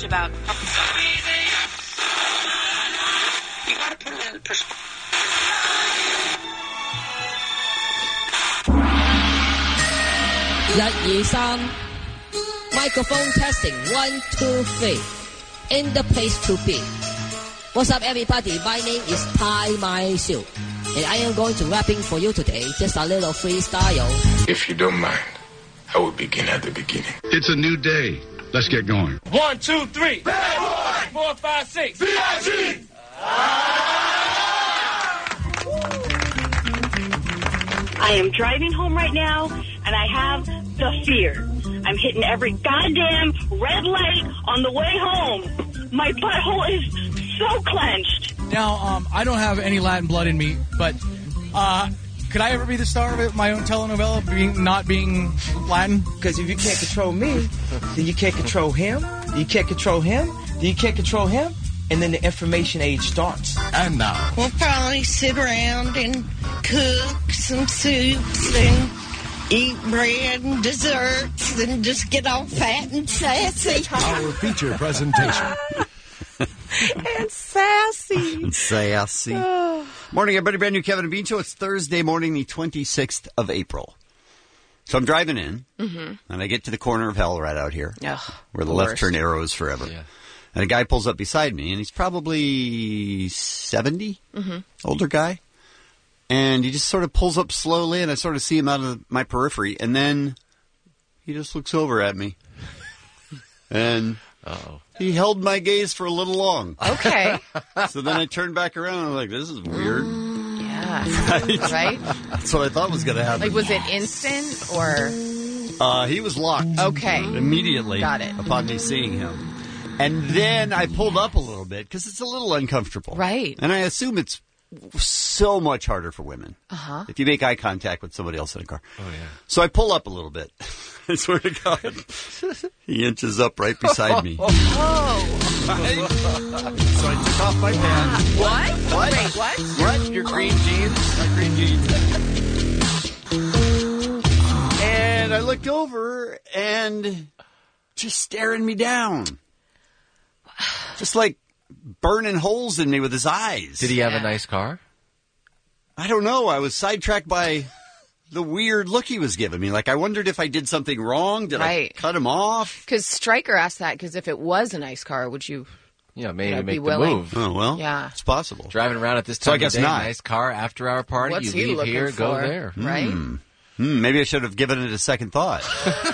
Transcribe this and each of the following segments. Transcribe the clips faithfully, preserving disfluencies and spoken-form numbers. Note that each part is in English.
much about. So easy. You gotta put it in perspective. Microphone testing. One, two, three. In the place to be. What's up, everybody? My name is Tai Mai Siu, and I am going to rapping for you today. Just a little freestyle. If you don't mind, I will begin at the beginning. It's a new day. Let's get going. One, two, three. Bad boy. Four, five, six. B I G. I am driving home right now, and I have the fear. I'm hitting every goddamn red light on the way home. My butthole is so clenched. Now, um, I don't have any Latin blood in me, but uh, could I ever be the star of my own telenovela, being not being Latin? Because if you can't control me, then you can't control him. You can't control him. Then you can't control him. And then the information age starts. And now. We'll probably sit around and cook some soups and eat bread and desserts and just get all fat and sassy. Our feature presentation. And sassy. And sassy. Morning, everybody. Brand new Kevin and Bean Show. It's Thursday morning, the twenty-sixth of April. So I'm driving in, mm-hmm. and I get to the corner of hell right out here, Ugh, where the, the left worst. turn arrow is forever. Yeah. And a guy pulls up beside me, and he's probably seventy, mm-hmm. older guy. And he just sort of pulls up slowly, and I sort of see him out of my periphery. And then he just looks over at me. And Uh-oh. He held my gaze for a little long. Okay. So then I turned back around, and I'm like, this is weird. Mm, yeah. Right? right? That's what I thought was going to happen. Like, was it instant, or? Uh, he was locked. Okay. Immediately. Got it. Upon me seeing him. And then I pulled up a little bit because it's a little uncomfortable. Right. And I assume it's so much harder for women. Uh-huh. If you make eye contact with somebody else in a car. Oh, yeah. So I pull up a little bit. I swear to God. He inches up right beside me. Oh. So I took off my pants. What? What? Wait, what? What? Your green jeans? My green jeans. And I looked over and just staring me down. Just like burning holes in me with his eyes. Did he have yeah. a nice car? I don't know. I was sidetracked by the weird look he was giving me. Like, I wondered if I did something wrong. Did right. I cut him off? Because Stryker asked that, because if it was a nice car, would you... Yeah, maybe make the willing? move. Oh, well, yeah. It's possible. Driving around at this time so I guess of day, not. Nice car, after our party, What's you he leave here, for? go there. Right? Hmm. Hmm, maybe I should have given it a second thought.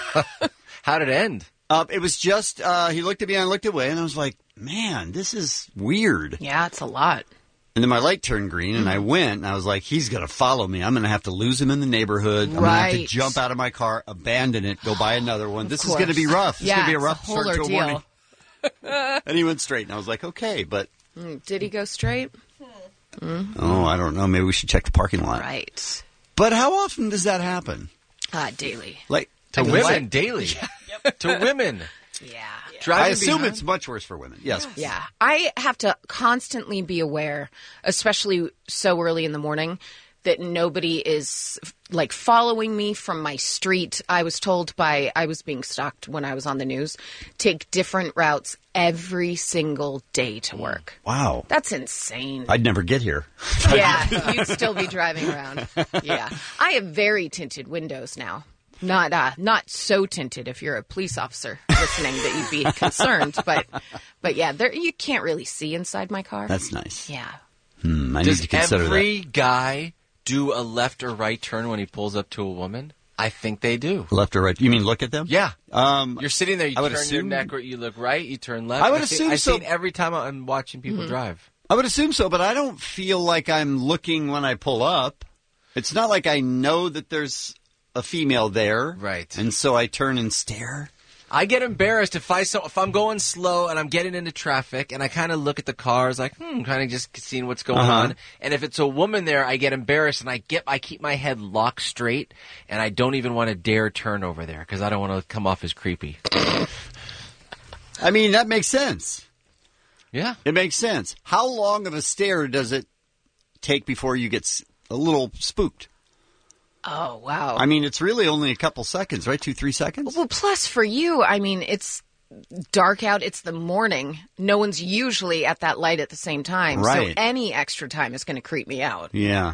How'd it end? Uh, it was just, uh, he looked at me and I looked away, and I was like, man, this is weird. Yeah, it's a lot. And then my light turned green, and I went, and I was like, he's going to follow me. I'm going to have to lose him in the neighborhood. I'm going to have to jump out of my car, abandon it, go buy another one. This is going to be rough. This yeah, is going to be a rough it's a whole start to a ordeal. morning. And he went straight, and I was like, okay, but... Mm, did he go straight? Mm. Oh, I don't know. Maybe we should check the parking lot. Right. But how often does that happen? Uh, daily. Like To women, what? daily. Yep. To women. Yeah. Driving I assume behind? It's much worse for women. Yes. Yeah. I have to constantly be aware, especially so early in the morning, that nobody is like following me from my street. I was told by, I was being stalked when I was on the news, take different routes every single day to work. Wow. That's insane. I'd never get here. Yeah. You'd still be driving around. Yeah. I have very tinted windows now. Not uh, not so tinted if you're a police officer listening that you'd be concerned. But, but yeah, there, you can't really see inside my car. That's nice. Yeah. Hmm, I Does need to consider every that. guy do a left or right turn when he pulls up to a woman? I think they do. Left or right? You mean look at them? Yeah. Um, You're sitting there, you I would turn assume, your neck, or you look right, you turn left. I would I've assume seen, I've so. seen every time I'm watching people Mm-hmm. drive. I would assume so, but I don't feel like I'm looking when I pull up. It's not like I know that there's a female there. Right. And so I turn and stare. I get embarrassed if I so if I'm going slow and I'm getting into traffic and I kind of look at the cars like hmm, kind of just seeing what's going uh-huh. on. And if it's a woman there, I get embarrassed and I get I keep my head locked straight and I don't even want to dare turn over there because I don't want to come off as creepy. I mean, that makes sense. Yeah, it makes sense. How long of a stare does it take before you get a little spooked? Oh, wow. I mean, it's really only a couple seconds, right? Two, three seconds? Well, plus for you, I mean, it's dark out. It's the morning. No one's usually at that light at the same time. Right. So any extra time is going to creep me out. Yeah.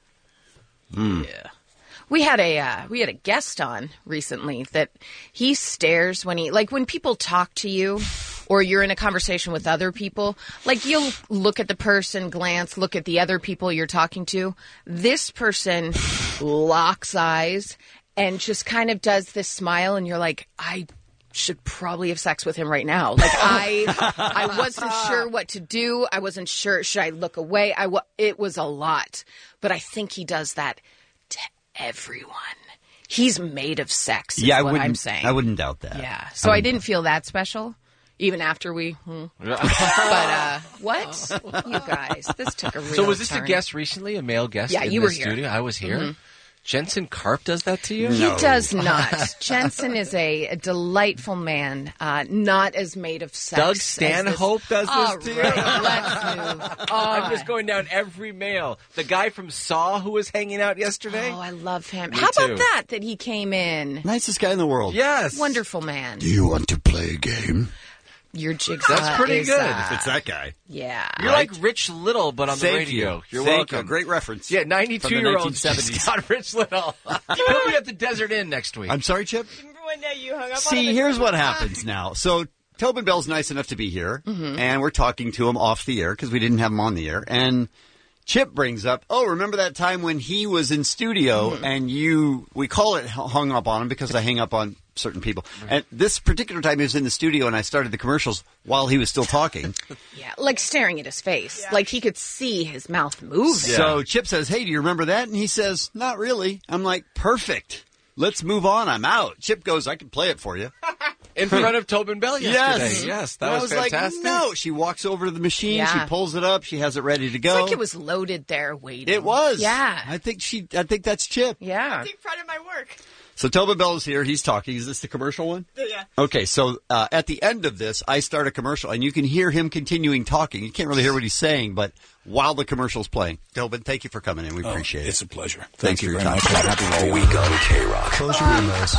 Mm. Yeah. We had a uh, we had a guest on recently that he stares when he like when people talk to you or you're in a conversation with other people, like you'll look at the person, glance, look at the other people you're talking to. This person locks eyes and just kind of does this smile, and you're like, I should probably have sex with him right now. Like I I wasn't sure what to do. I wasn't sure, should I look away? I wa- it was a lot. But I think he does that to everyone. He's made of sex, is yeah, I what wouldn't, I'm saying. I wouldn't doubt that. Yeah. So I, I didn't feel that special, even after we... Hmm. but, uh, what? You guys, this took a real So was this turn. a guest recently, a male guest Yeah, in you the were here. studio? I was here. Mm-hmm. Jensen Karp does that to you? He does not. Jensen is a, a delightful man, uh, not as made of sex. Doug as Stanhope this. does this All to you? right, let's move on. I'm just going down every male. The guy from Saw who was hanging out yesterday? Oh, I love him. Me How too. about that, that he came in? Nicest guy in the world. Yes. Wonderful man. Do you want to play a game? Your jigsaw That's pretty is, good. uh, If it's that guy. Yeah. You're Right? like Rich Little, but on Thank the radio. you. You're Thank welcome. you. Great reference. Yeah, From the ninety-two-year-old nineteen seventies. got Rich Little. He'll be at the Desert Inn next week. I'm sorry, Chip? Remember one day you hung up on See, him? here's what happens now. So Tobin Bell's nice enough to be here, Mm-hmm. and we're talking to him off the air because we didn't have him on the air. And Chip brings up, oh, remember that time when he was in studio Mm-hmm. and you, we call it hung up on him because I hang up on certain people. And this particular time he was in the studio and I started the commercials while he was still talking. Yeah, like staring at his face. Like he could see his mouth moving. So Chip says, hey, do you remember that? And he says, not really. I'm like, perfect. Let's move on. I'm out. Chip goes, I can play it for you. In front of Tobin Bell yesterday. Yes. Yes, that And was, I was fantastic. like, no. She walks over to the machine. Yeah. She pulls it up. She has it ready to go. It's like it was loaded there waiting. It was. Yeah. I think she. I think that's Chip. Yeah. Take pride in my work. So Tobin Bell is here. He's talking. Is this the commercial one? Yeah. Okay. So uh, at the end of this, I start a commercial, and you can hear him continuing talking. You can't really hear what he's saying, but while the commercial's playing, Tobin, thank you for coming in. We appreciate it. It's a pleasure. Thanks Thank for you your very time. much. I'm happy to be on K-Rock. Close your windows.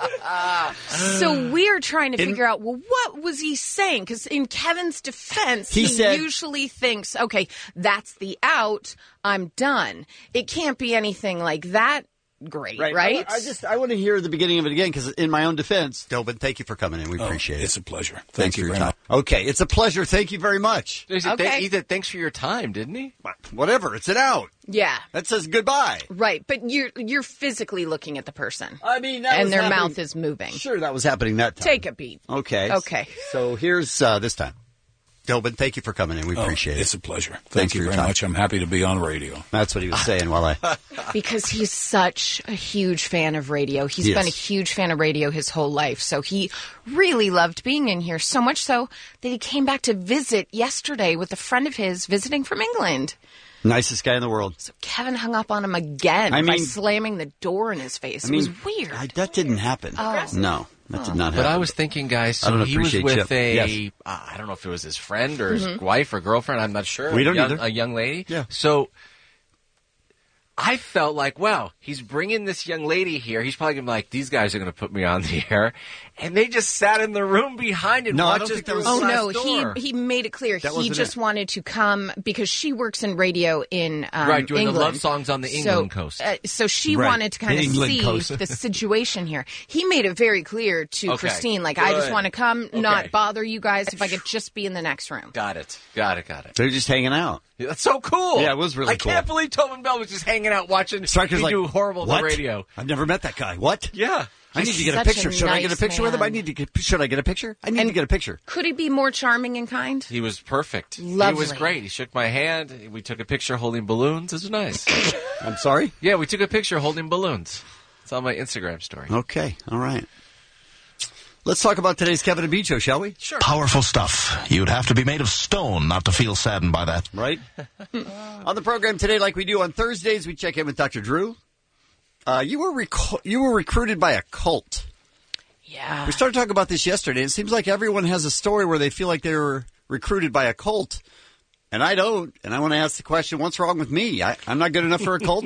So we're trying to figure out, well, what was he saying? Because in Kevin's defense, He he, said- usually thinks, okay, that's the out. I'm done. It can't be anything like that great, right? I, I just I want to hear the beginning of it again because in my own defense, Tobin, thank you for coming in. We appreciate it. It's a pleasure. Thanks Thank you for your very time. much. Okay, it's a pleasure. Thank you very much. He said, Okay. thank- he said, thanks for your time, didn't he? Whatever, it's an out. Yeah. That says goodbye. Right. But you're you're physically looking at the person. I mean, that and was their happening- mouth is moving. Sure, that was happening that time. Take a beat. Okay. Okay. So here's uh, this time. Tobin, thank you for coming in. We Oh, appreciate it. It's a pleasure. Thanks Thank for you your very time. much. I'm happy to be on radio. That's what he was saying while I. Because he's such a huge fan of radio. He's Yes. been a huge fan of radio his whole life. So he really loved being in here, so much so that he came back to visit yesterday with a friend of his visiting from England. Nicest guy in the world. So Kevin hung up on him again I by mean- slamming the door in his face. I it mean, was weird. I, that didn't happen. Oh. No, that did not happen. But I was thinking, guys, I so don't he was appreciate with Chip. a, Yes. uh, I don't know if it was his friend or his Mm-hmm. wife or girlfriend, I'm not sure. We don't a young, either. A young lady. Yeah. So I felt like, wow, he's bringing this young lady here. He's probably going to be like, these guys are going to put me on the air. And they just sat in the room behind and No, I watched don't us think that through was- a Oh glass no, door. he he made it clear That he wasn't just it. wanted to come because she works in radio in um, Right, doing the England. love songs on the So, England coast. Uh, so she Right. wanted to kind The of England see coast. the situation here. He made it very clear to Okay, Christine, like, I just good. want to come, Okay. not bother you guys. If I could just be in the next room. Got it. Got it. Got it. They're just hanging out. Yeah, that's so cool. Yeah, it was really I cool. can't believe Tobin Bell was just hanging out watching Striker's me like, do horrible on what? the radio. I've never met that guy. What? Yeah. I need to get a such picture. a Should I get a nice picture with him? I man. need to get. Should I get a picture? I need And- to get a picture. Could he be more charming and kind? He was perfect. He Lovely. was great. He shook my hand. We took a picture holding balloons. It was nice. I'm sorry. Yeah, we took a picture holding balloons. It's on my Instagram story. Okay. All right. Let's talk about today's Kevin and Bean show, shall we? Sure. Powerful stuff. You'd have to be made of stone not to feel saddened by that. Right. On the program today, like we do on Thursdays, we check in with Doctor Drew. Uh, you were rec- you were recruited by a cult. Yeah. We started talking about this yesterday. It seems like everyone has a story where they feel like they were recruited by a cult, and I don't. And I want to ask the question: what's wrong with me? I, I'm not good enough for a cult.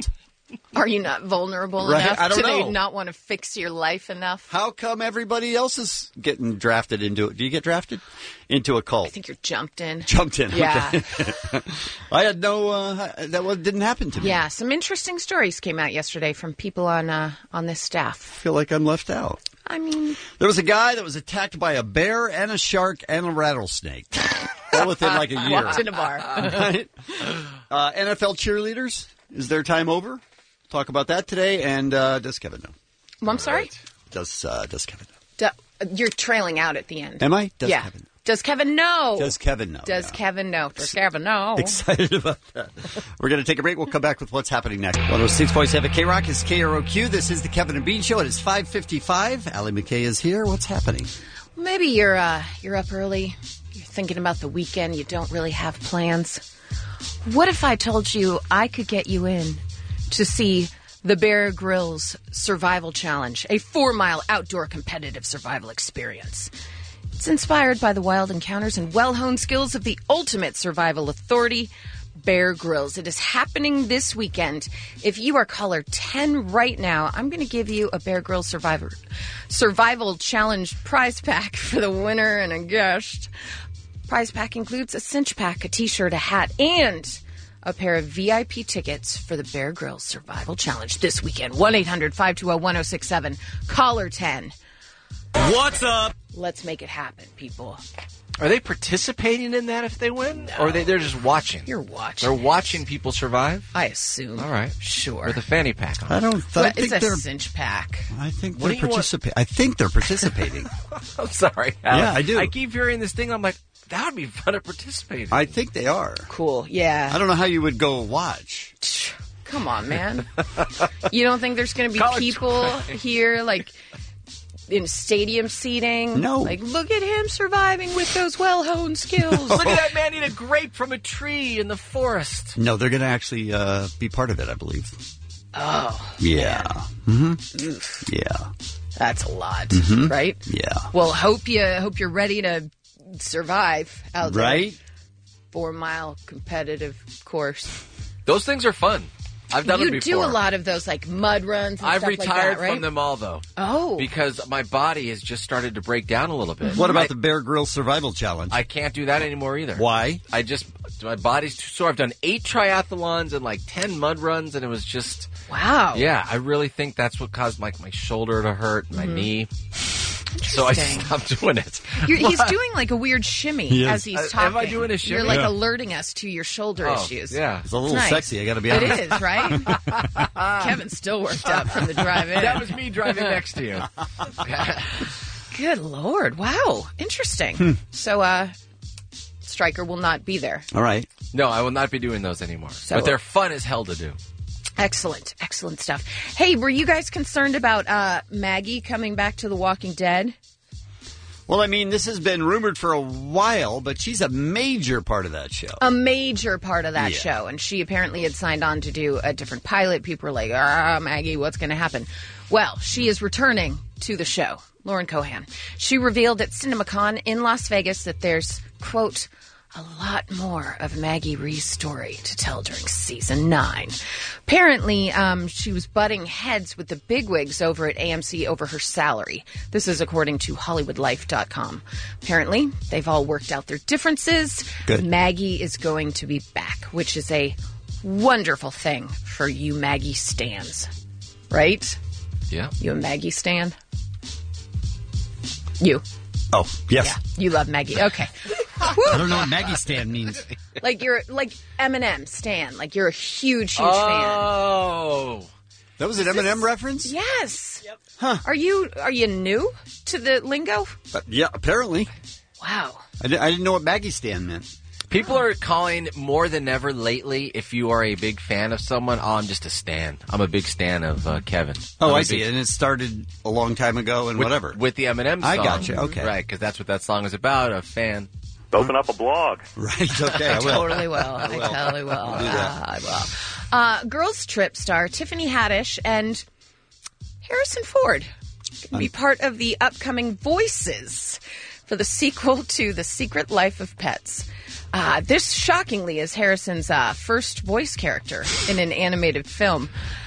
Are you not vulnerable Right, enough? I don't Do they know. not want to fix your life enough? How come everybody else is getting drafted into it? Do you get drafted into a cult? I think you're jumped in. Jumped in. Yeah. Okay. I had no. Uh, that was, didn't happen to me. Yeah, some interesting stories came out yesterday from people on uh, on this staff. I feel like I'm left out. I mean, There was a guy that was attacked by a bear and a shark and a rattlesnake. All within like a year. walked in a bar. Right? Uh, N F L cheerleaders, is their time over? Talk about that today. And uh, does Kevin know? Well, I'm sorry? Does uh, does Kevin know? Do, you're trailing out at the end. Am I? Does yeah. Kevin know? Does Kevin know? Does Kevin know? Does Yeah. Kevin know? Does Kevin know? Excited about that. We're going to take a break. We'll come back with what's happening next. one oh six point seven K-Rock is K R O Q. This is the Kevin and Bean Show. It is five fifty-five. Allie McKay is here. What's happening? Maybe you're uh, you're up early. You're thinking about the weekend. You don't really have plans. What if I told you I could get you in to see the Bear Grylls Survival Challenge, a four-mile outdoor competitive survival experience? It's inspired by the wild encounters and well-honed skills of the ultimate survival authority, Bear Grylls. It is happening this weekend. If you are caller ten right now, I'm going to give you a Bear Grylls Survivor Survival Challenge prize pack for the winner and a guest. Prize pack includes a cinch pack, a t-shirt, a hat, and a pair of V I P tickets for the Bear Grylls Survival Challenge this weekend. one eight hundred five two zero one zero six seven. Caller ten. What's up? Let's make it happen, people. Are they participating in that if they win? Or are they, they're just watching? You're watching. They're watching people survive? I assume. All right. Sure. With a fanny pack on. I don't th- I Well, think it's a they're. cinch pack. I think What they're do you want- participating. I think they're participating. I'm sorry. Yeah, I do. I keep hearing this thing. I'm like, that would be fun to participate in. I think they are. Cool. Yeah. I don't know how you would go watch. Come on, man. You don't think there's going to be College people try. here, like, in stadium seating? No. Like, look at him surviving with those well-honed skills. Look at that man eat a grape from a tree in the forest. No, they're going to actually uh, be part of it, I believe. Oh. Yeah. hmm Oof. Yeah. That's a lot, Mhm. right? Yeah. Well, hope you hope you're ready to survive out there. Right? Four mile competitive course. Those things are fun. I've done you them before. do a lot of those like mud runs. And I've stuff retired like that, right? from them all, though. Oh, Because my body has just started to break down a little bit. What about I, the Bear Grylls Survival Challenge? I can't do that anymore either. Why? I just, my body's too sore. I've done eight triathlons and like ten mud runs, and it was just, wow. yeah, I really think that's what caused like my shoulder to hurt, my Mm-hmm. knee. So I Interesting. stopped doing it. You're, he's doing like a weird shimmy He is. as he's Uh, talking. am I doing a shimmy? You're like Yeah. alerting us to your shoulder Oh, issues. yeah. It's a little nice. sexy, I got to be It honest. is, right? Kevin's still worked up from the drive in. That was me driving next to you. Good Lord. Wow. Interesting. Hmm. So, uh, Stryker will not be there. All right. No, I will not be doing those anymore. So- but they're fun as hell to do. Excellent. Excellent stuff. Hey, were you guys concerned about uh, Maggie coming back to The Walking Dead? Well, I mean, this has been rumored for a while, but she's a major part of that show. A major part of that Yeah. show. And she apparently had signed on to do a different pilot. People were like, ah, Maggie, what's going to happen? Well, she is returning to the show. Lauren Cohan. She revealed at CinemaCon in Las Vegas that there's, quote, a lot more of Maggie Rhee's story to tell during season nine. Apparently, um, she was butting heads with the bigwigs over at A M C over her salary. This is according to Hollywood Life dot com. Apparently, they've all worked out their differences. Good. Maggie is going to be back, which is a wonderful thing for you Maggie stans. Right? Yeah. You a Maggie stan? You. Oh, yes. Yeah, you love Maggie. Okay. I don't know what Maggie Stan means. Like you're like Eminem stan. Like you're a huge, huge Oh. That was an Eminem reference? fan. Yes. Yep. Huh. Are you are you new to the lingo? Uh, yeah, apparently. Wow. I, di- I didn't know what Maggie Stan meant. People are calling more than ever lately, if you are a big fan of someone, oh, I'm just a stan. I'm a big stan of uh, Kevin. Oh, I'm a I see. big- And it started a long time ago and with, whatever. With the Eminem song. I gotcha, okay. Right, because that's what that song is about, a fan. Open up a blog. Right, okay, I I will. totally will. I, totally will. I'll do that. Ah, I will. Uh, Girls Trip star Tiffany Haddish and Harrison Ford can be part of the upcoming Voices for the sequel to The Secret Life of Pets. Uh, this shockingly is Harrison's uh, first voice character in an animated film.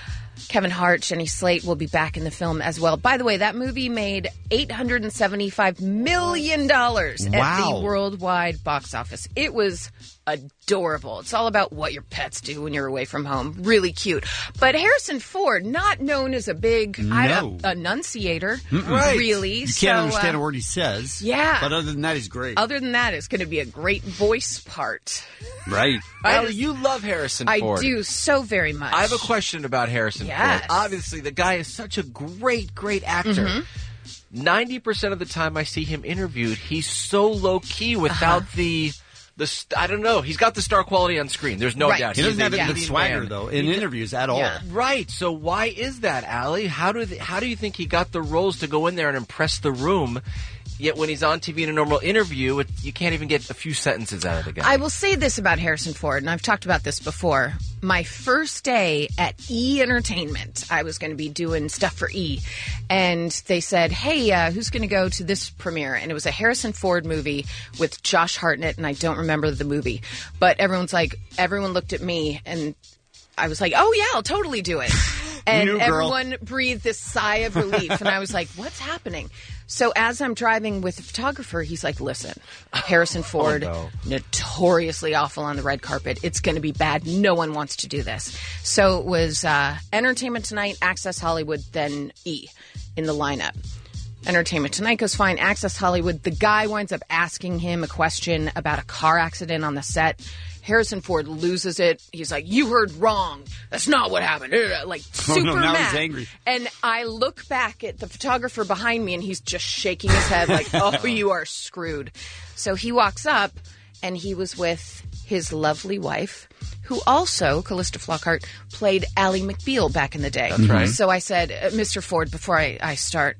Kevin Hart, Jenny Slate will be back in the film as well. By the way, that movie made eight hundred seventy-five million dollars at Wow. the worldwide box office. It was adorable. It's all about what your pets do when you're away from home. Really cute. But Harrison Ford, not known as a big I, No. a, enunciator, Mm-mm. really. You so, can't understand uh, a word he says. yeah. But other than that, he's great. Other than that, it's going to be a great voice part. Right. Allie, you love Harrison I Ford. do so very much. I have a question about Harrison Yes. Ford. Obviously, the guy is such a great, great actor. Mhm. ninety percent of the time I see him interviewed, he's so low-key without Uh-huh. the... The st- I don't know. He's got the star quality on screen. There's no Right. doubt. He doesn't He's have a any leading swagger, man. though, in He- interviews at all. Yeah. Right. So why is that, Allie? How do they, how do you think he got the roles to go in there and impress the room? Yet when he's on T V in a normal interview, it, you can't even get a few sentences out of the guy. I will say this about Harrison Ford, and I've talked about this before. My first day at E! Entertainment, I was going to be doing stuff for E! And they said, hey, uh, who's going to go to this premiere? And it was a Harrison Ford movie with Josh Hartnett, and I don't remember the movie. But everyone's like, everyone looked at me, and I was like, oh, yeah, I'll totally do it. And You, girl. everyone breathed this sigh of relief. And I was like, what's happening? So as I'm driving with the photographer, he's like, listen, Harrison Ford, no. notoriously awful on the red carpet. It's going to be bad. No one wants to do this. So it was uh, Entertainment Tonight, Access Hollywood, then E! in the lineup. Entertainment Tonight goes fine. Access Hollywood, the guy winds up asking him a question about a car accident on the set. Harrison Ford loses it. He's like, you heard wrong. That's not what happened. Like, super Oh, no, now mad. he's angry. And I look back at the photographer behind me, and he's just shaking his head like, oh, you are screwed. So he walks up, and he was with his lovely wife, who also, Callista Flockhart, played Ally McBeal back in the day. That's right. So I said, uh, Mister Ford, before I, I start,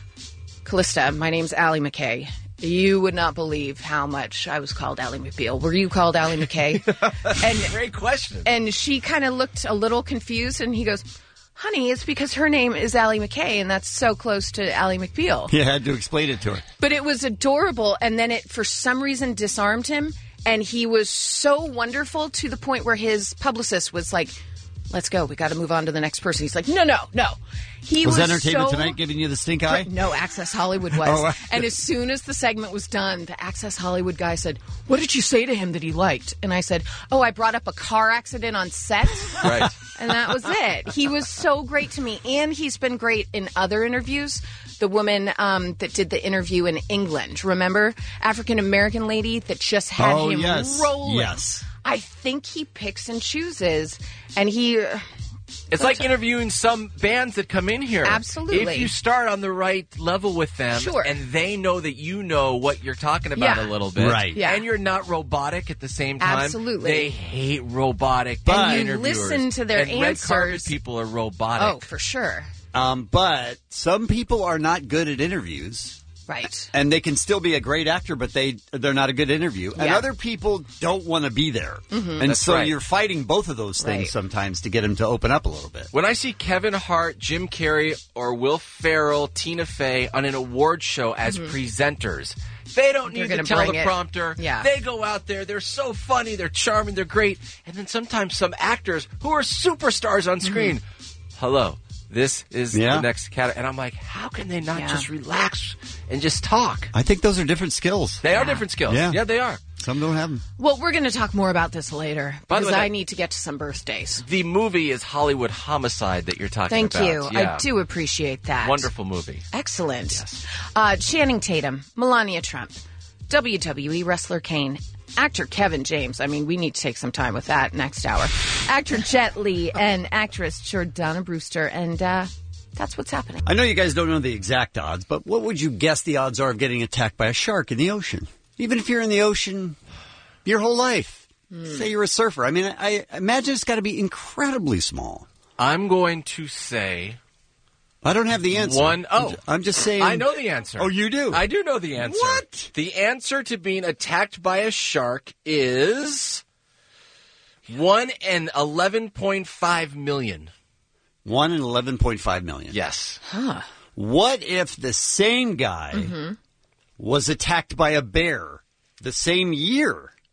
Callista, my name's Ally McKay. You would not believe how much I was called Ally McBeal. Were you called Ally McKay? and Great question. and she kind of looked a little confused, and he goes, honey, it's because her name is Ally McKay, and that's so close to Ally McBeal. You had to explain it to her. But it was adorable, and then it, for some reason, disarmed him, and he was so wonderful to the point where his publicist was like, let's go, we got to move on to the next person. He's like, no, no, no. He was, was Entertainment so Tonight giving you the stink eye? No, Access Hollywood was. Oh, and as soon as the segment was done, the Access Hollywood guy said, what did you say to him that he liked? And I said, oh, I brought up a car accident on set. Right. And that was it. He was so great to me. And he's been great in other interviews. The woman um, that did the interview in England, remember? African-American lady that just had Oh, him yes. rolling. Yes. I think he picks and chooses. And he... It's like interviewing some bands that come in here. Absolutely. If you start on the right level with them, Sure. and they know that you know what you're talking about Yeah. a little bit, Right. Yeah. and you're not robotic at the same time, Absolutely. they hate robotic But- And you interviewers. listen to their and red carpet answers. people are robotic. Oh, for sure. Um, but some people are not good at interviews. Right. And they can still be a great actor, but they they're not a good interview. And Yeah. other people don't want to be there, Mhm. and That's so right. you're fighting both of those things Right. sometimes to get them to open up a little bit. When I see Kevin Hart, Jim Carrey, or Will Ferrell, Tina Fey on an award show as presenters, they don't They're need the gonna bring it. teleprompter. Yeah. They go out there. They're so funny. They're charming. They're great. And then sometimes some actors who are superstars on screen. Hello. This is Yeah. the next category. And I'm like, how can they not Yeah. just relax and just talk? I think those are different skills. They are different skills. Yeah. Yeah, they are. Some don't have them. Well, we're going to talk more about this later By the because way, I that- need to get to some birthdays. The movie is Hollywood Homicide that you're talking Thank about. you. Yeah. I do appreciate that. Wonderful movie. Excellent. Uh, Channing Tatum, Melania Trump, W W E wrestler Kane, actor Kevin James. I mean, we need to take some time with that next hour. Actor Jet Li and actress Jordana Brewster. And uh, that's what's happening. I know you guys don't know the exact odds, but what would you guess the odds are of getting attacked by a shark in the ocean? Even if you're in the ocean your whole life. Say you're a surfer. I mean, I, I imagine it's got to be incredibly small. I'm going to say... I don't have the answer. One, oh. I'm just saying. I know the answer. Oh, you do? I do know the answer. What? The answer to being attacked by a shark is one in eleven point five million. One in eleven point five million. Yes. Huh. What if the same guy Mm-hmm. was attacked by a bear the same year?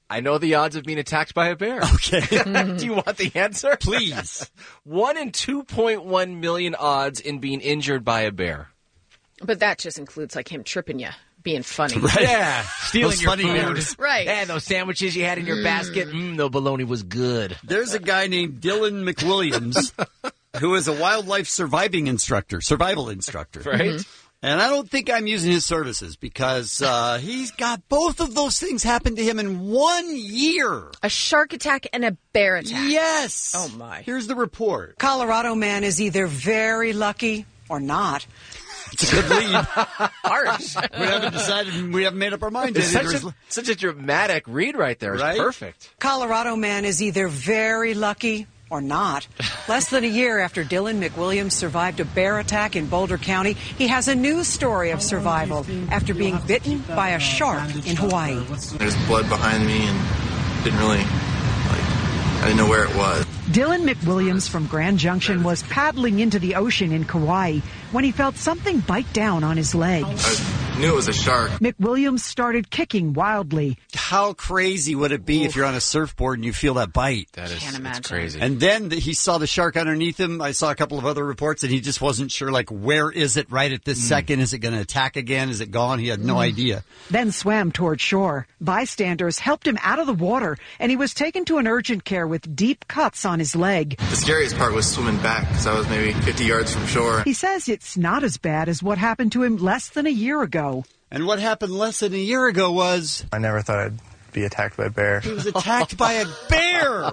I know the odds of being attacked by a bear. Okay. Do you want the answer? Please. One in two point one million odds in being injured by a bear. But that just includes like him tripping you, being funny. Right. Yeah, stealing Those your funny food. bears. Right. And those sandwiches you had in your basket, mm, the bologna was good. There's a guy named Dylan McWilliams who is a wildlife surviving instructor, survival instructor. Right. Mm-hmm. And I don't think I'm using his services because uh, he's got both of those things happen to him in one year. A shark attack and a bear attack. Yes. Oh, my. Here's the report. Colorado man is either very lucky or not. It's a good lead. Harsh. We haven't decided. We haven't made up our minds It's yet. such a, such a dramatic read right there. It's Right? perfect. Colorado man is either very lucky or not. Less than a year after Dylan McWilliams survived a bear attack in Boulder County, he has a news story of survival after being bitten by a shark in Hawaii. There's blood behind me and didn't really, like, I didn't know where it was. Dylan McWilliams from Grand Junction was paddling into the ocean in Kauai when he felt something bite down on his leg. I knew it was a shark. McWilliams started kicking wildly. How crazy would it be Oof. if you're on a surfboard and you feel that bite? That is Can't imagine. crazy. And then the, he saw the shark underneath him. I saw a couple of other reports, and he just wasn't sure, like, where is it right at this mm. second? Is it going to attack again? Is it gone? He had no mm. idea. Then swam toward shore. Bystanders helped him out of the water, and he was taken to an urgent care with deep cuts on his leg. The scariest part was swimming back because I was maybe fifty yards from shore. He says it's not as bad as what happened to him less than a year ago. And what happened less than a year ago was... I never thought I'd be attacked by a bear. He was attacked by a bear!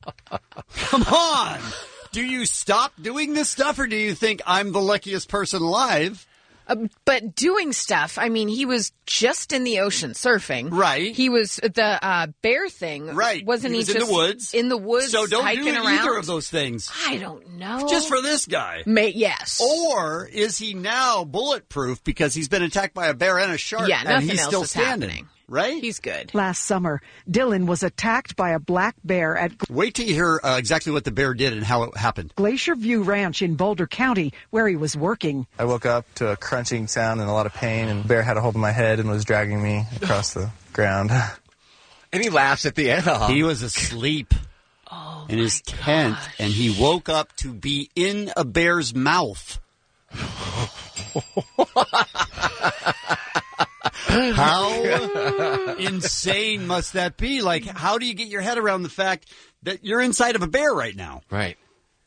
Come on! Do you stop doing this stuff, or do you think I'm the luckiest person alive? Uh, but doing stuff, I mean, he was just in the ocean surfing. Right. He was, the uh, bear thing, right. wasn't he, he was just in the woods? In the woods, So don't hiking do around? either of those things. I don't know. Just for this guy. May, yes. Or is he now bulletproof because he's been attacked by a bear and a shark, yeah, and he's else still is standing? Happening. Right? He's good. Last summer, Dylan was attacked by a black bear at... Wait till you hear uh, exactly what the bear did and how it happened. Glacier View Ranch in Boulder County, where he was working. I woke up to a crunching sound and a lot of pain, and the bear had a hold of my head and was dragging me across the ground. And he laughs at the end. Uh-huh. He was asleep oh in his tent, gosh. and he woke up to be in a bear's mouth. How insane must that be? Like, how do you get your head around the fact that you're inside of a bear right now? Right.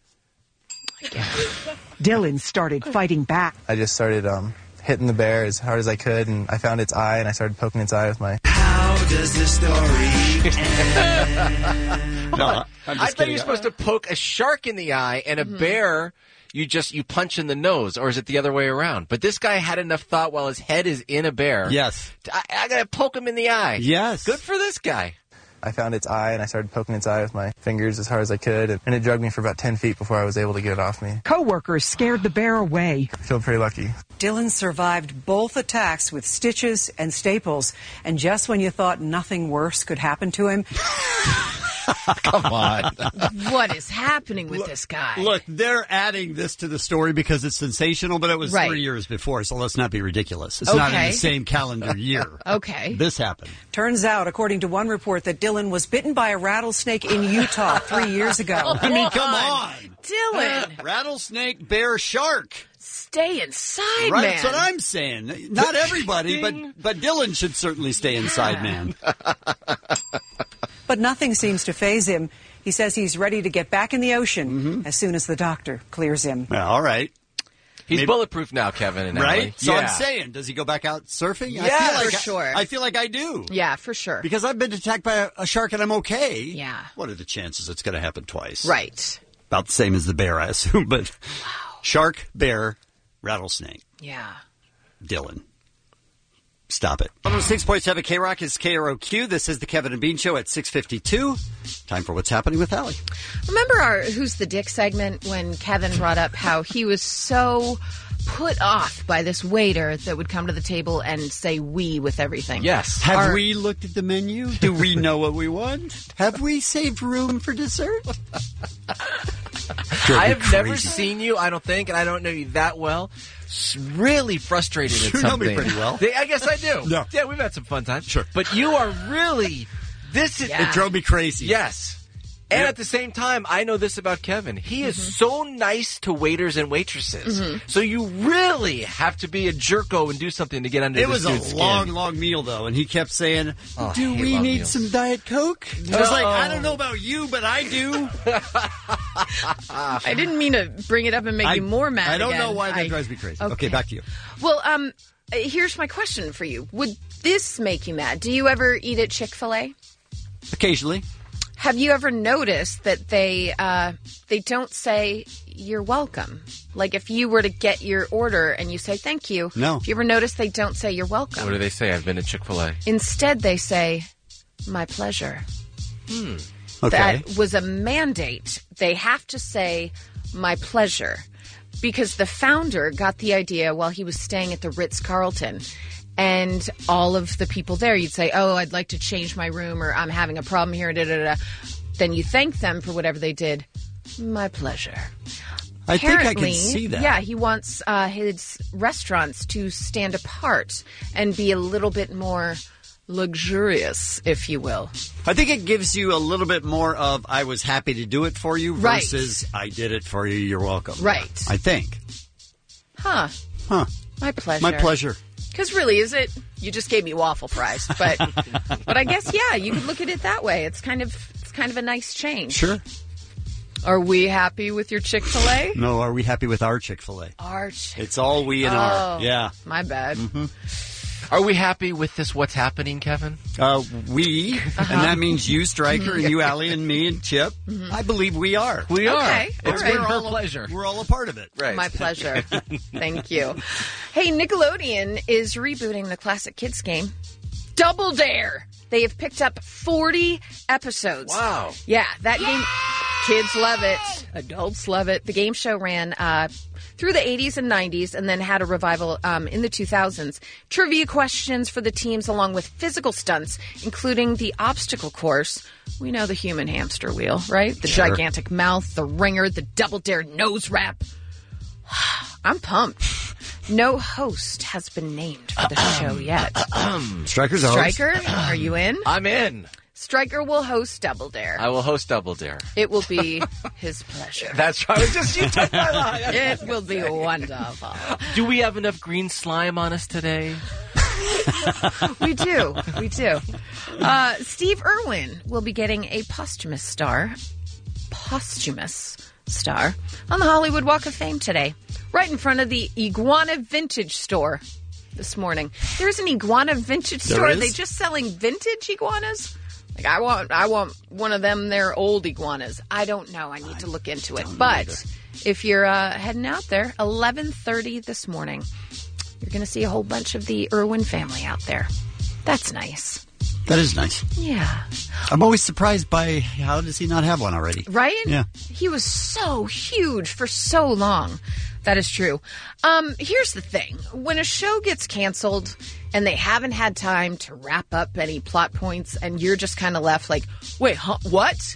Dylan started fighting back. I just started um, hitting the bear as hard as I could, and I found its eye, and I started poking its eye with my... How does this story end? No, I'm I just thought kidding. you were supposed to poke a shark in the eye, and a mm-hmm. bear... You just, you punch in the nose, or is it the other way around? But this guy had enough thought while his head is in a bear. Yes. I, I gotta poke him in the eye. Yes. Good for this guy. I found its eye, and I started poking its eye with my fingers as hard as I could, and it dragged me for about ten feet before I was able to get it off me. Co-workers scared the bear away. I feel pretty lucky. Dylan survived both attacks with stitches and staples, and just when you thought nothing worse could happen to him... Come on. What is happening with look, this guy? Look, they're adding this to the story because it's sensational, but it was right. three years before, so let's not be ridiculous. It's okay. not in the same calendar year. Okay. This happened. Turns out, according to one report, that Dylan was bitten by a rattlesnake in Utah three years ago. I mean, come on. Dylan. Rattlesnake, bear, shark. Stay inside, right, man. That's what I'm saying. Not everybody, but, but Dylan should certainly stay inside, yeah. man. But nothing seems to faze him. He says he's ready to get back in the ocean mm-hmm. as soon as the doctor clears him. Well, all right. He's Maybe. bulletproof now, Kevin and right? Emily. So yeah. I'm saying, does he go back out surfing? Yeah, I feel like for I, sure. I feel like I do. Yeah, for sure. Because I've been attacked by a, a shark and I'm okay. Yeah. What are the chances it's going to happen twice? Right. About the same as the bear, I assume. But wow. Shark, bear, rattlesnake. Yeah. Dylan. Stop it. one oh six point seven K-Rock is K R O Q. This is the Kevin and Bean Show at six fifty-two. Time for What's Happening with Allie. Remember our Who's the Dick segment when Kevin brought up how he was so put off by this waiter that would come to the table and say we with everything? Yes. Have our, we looked at the menu? Do we know what we want? Have we saved room for dessert? I have never seen you, I don't think, and I don't know you that well. Really frustrated at you something. You know me pretty well. I guess I do. No. Yeah, we've had some fun times. Sure. But you are really This is It drove me crazy. Yes. And Yep. at the same time, I know this about Kevin. He is Mm-hmm. so nice to waiters and waitresses. Mhm. So you really have to be a jerko and do something to get under It this was a dude's skin. long, long meal, though, and he kept saying, Oh, do I hate we long need meals. some Diet Coke? I was like, I don't know about you, but I do. I didn't mean to bring it up and make I- you more mad. I don't again. know why that I- drives me crazy. Okay. Okay, back to you. Well, um, uh, here's my question for you: would this make you mad? Do you ever eat at Chick-fil-A? Occasionally. Have you ever noticed that they uh, they don't say you're welcome? Like if you were to get your order and you say thank you, No. Have you ever noticed they don't say you're welcome? What do they say? I've been at Chick-fil-A. Instead, they say my pleasure. Hmm. That was a mandate. They have to say my pleasure because the founder got the idea while he was staying at the Ritz-Carlton. And all of the people there, you'd say, oh, I'd like to change my room or I'm having a problem here. Da, da, da. Then you thank them for whatever they did. My pleasure. I think I can Apparently, see that. Yeah, he wants uh, his restaurants to stand apart and be a little bit more luxurious, if you will. I think it gives you a little bit more of I was happy to do it for you Right. versus I did it for you, you're welcome. Right. I think. Huh. Huh. My pleasure. My pleasure. Because really, is it? You just gave me waffle fries, but but I guess yeah, you could look at it that way. It's kind of it's kind of a nice change. Sure. Are we happy with your Chick-fil-A? No, are we happy with our Chick-fil-A? Our Chick- It's all we and Oh, our. Yeah. My bad. Mm-hmm. Are we happy with this what's happening, Kevin? Uh, we, Uh-huh. and that means you, Stryker, Mhm. and you, Allie, and me, and Chip. Mhm. I believe we are. We are. Okay, all It's right. we're Her all, pleasure. We're all a part of it. Right. My pleasure. Thank you. Hey, Nickelodeon is rebooting the classic kids game, Double Dare. They have picked up forty episodes. Wow. Yeah, that game, kids love it. Adults love it. The game show ran uh, through the eighties and nineties and then had a revival um, in the two thousands. Trivia questions for the teams along with physical stunts, including the obstacle course. We know the human hamster wheel, right? The Sure. gigantic mouth, the ringer, the Double Dare nose wrap. I'm pumped. No host has been named for the show yet. Stryker's a host. Stryker, are you in? I'm in. Stryker will host Double Dare. I will host Double Dare. It will be his pleasure. That's right. I was just you took my line. It will be wonderful. Do we have enough green slime on us today? We do. We do. Uh, Steve Irwin will be getting a posthumous star, posthumous star, on the Hollywood Walk of Fame today, right in front of the Iguana Vintage Store this morning. There's an Iguana Vintage There Store. is? Are they just selling vintage iguanas? Like I want, I want one of them. They're old iguanas. I don't know. I need to look into it. But if you're uh, heading out there, eleven thirty this morning, you're going to see a whole bunch of the Irwin family out there. That's nice. That is nice. Yeah. I'm always surprised by how does he not have one already? Right? Yeah. He was so huge for so long. That is true. Um, here's the thing. When a show gets canceled and they haven't had time to wrap up any plot points and you're just kind of left like, wait, huh, what?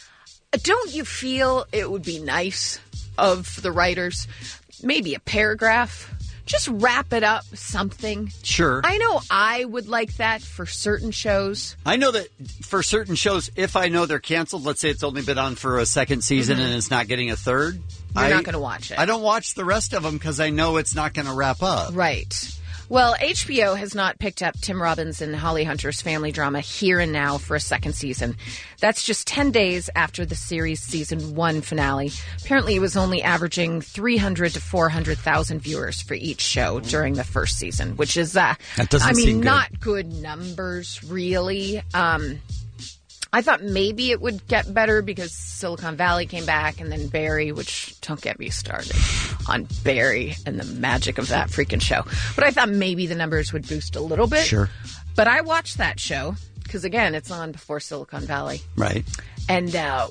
Don't you feel it would be nice of the writers, maybe a paragraph, just wrap it up, something? Sure. I know I would like that for certain shows. I know that for certain shows, if I know they're canceled, let's say it's only been on for a second season Mhm. and it's not getting a third, You're I, not going to watch it. I don't watch the rest of them because I know it's not going to wrap up. Right. Well, H B O has not picked up Tim Robbins and Holly Hunter's family drama Here and Now for a second season. That's just ten days after the series' season one finale. Apparently, it was only averaging three hundred to four hundred thousand viewers for each show during the first season, which is, uh, That doesn't I mean, seem good. not good numbers, really. Um, I thought maybe it would get better because Silicon Valley came back and then Barry, which don't get me started on Barry and the magic of that freaking show. But I thought maybe the numbers would boost a little bit. Sure. But I watched that show because, again, it's on before Silicon Valley. Right. And uh,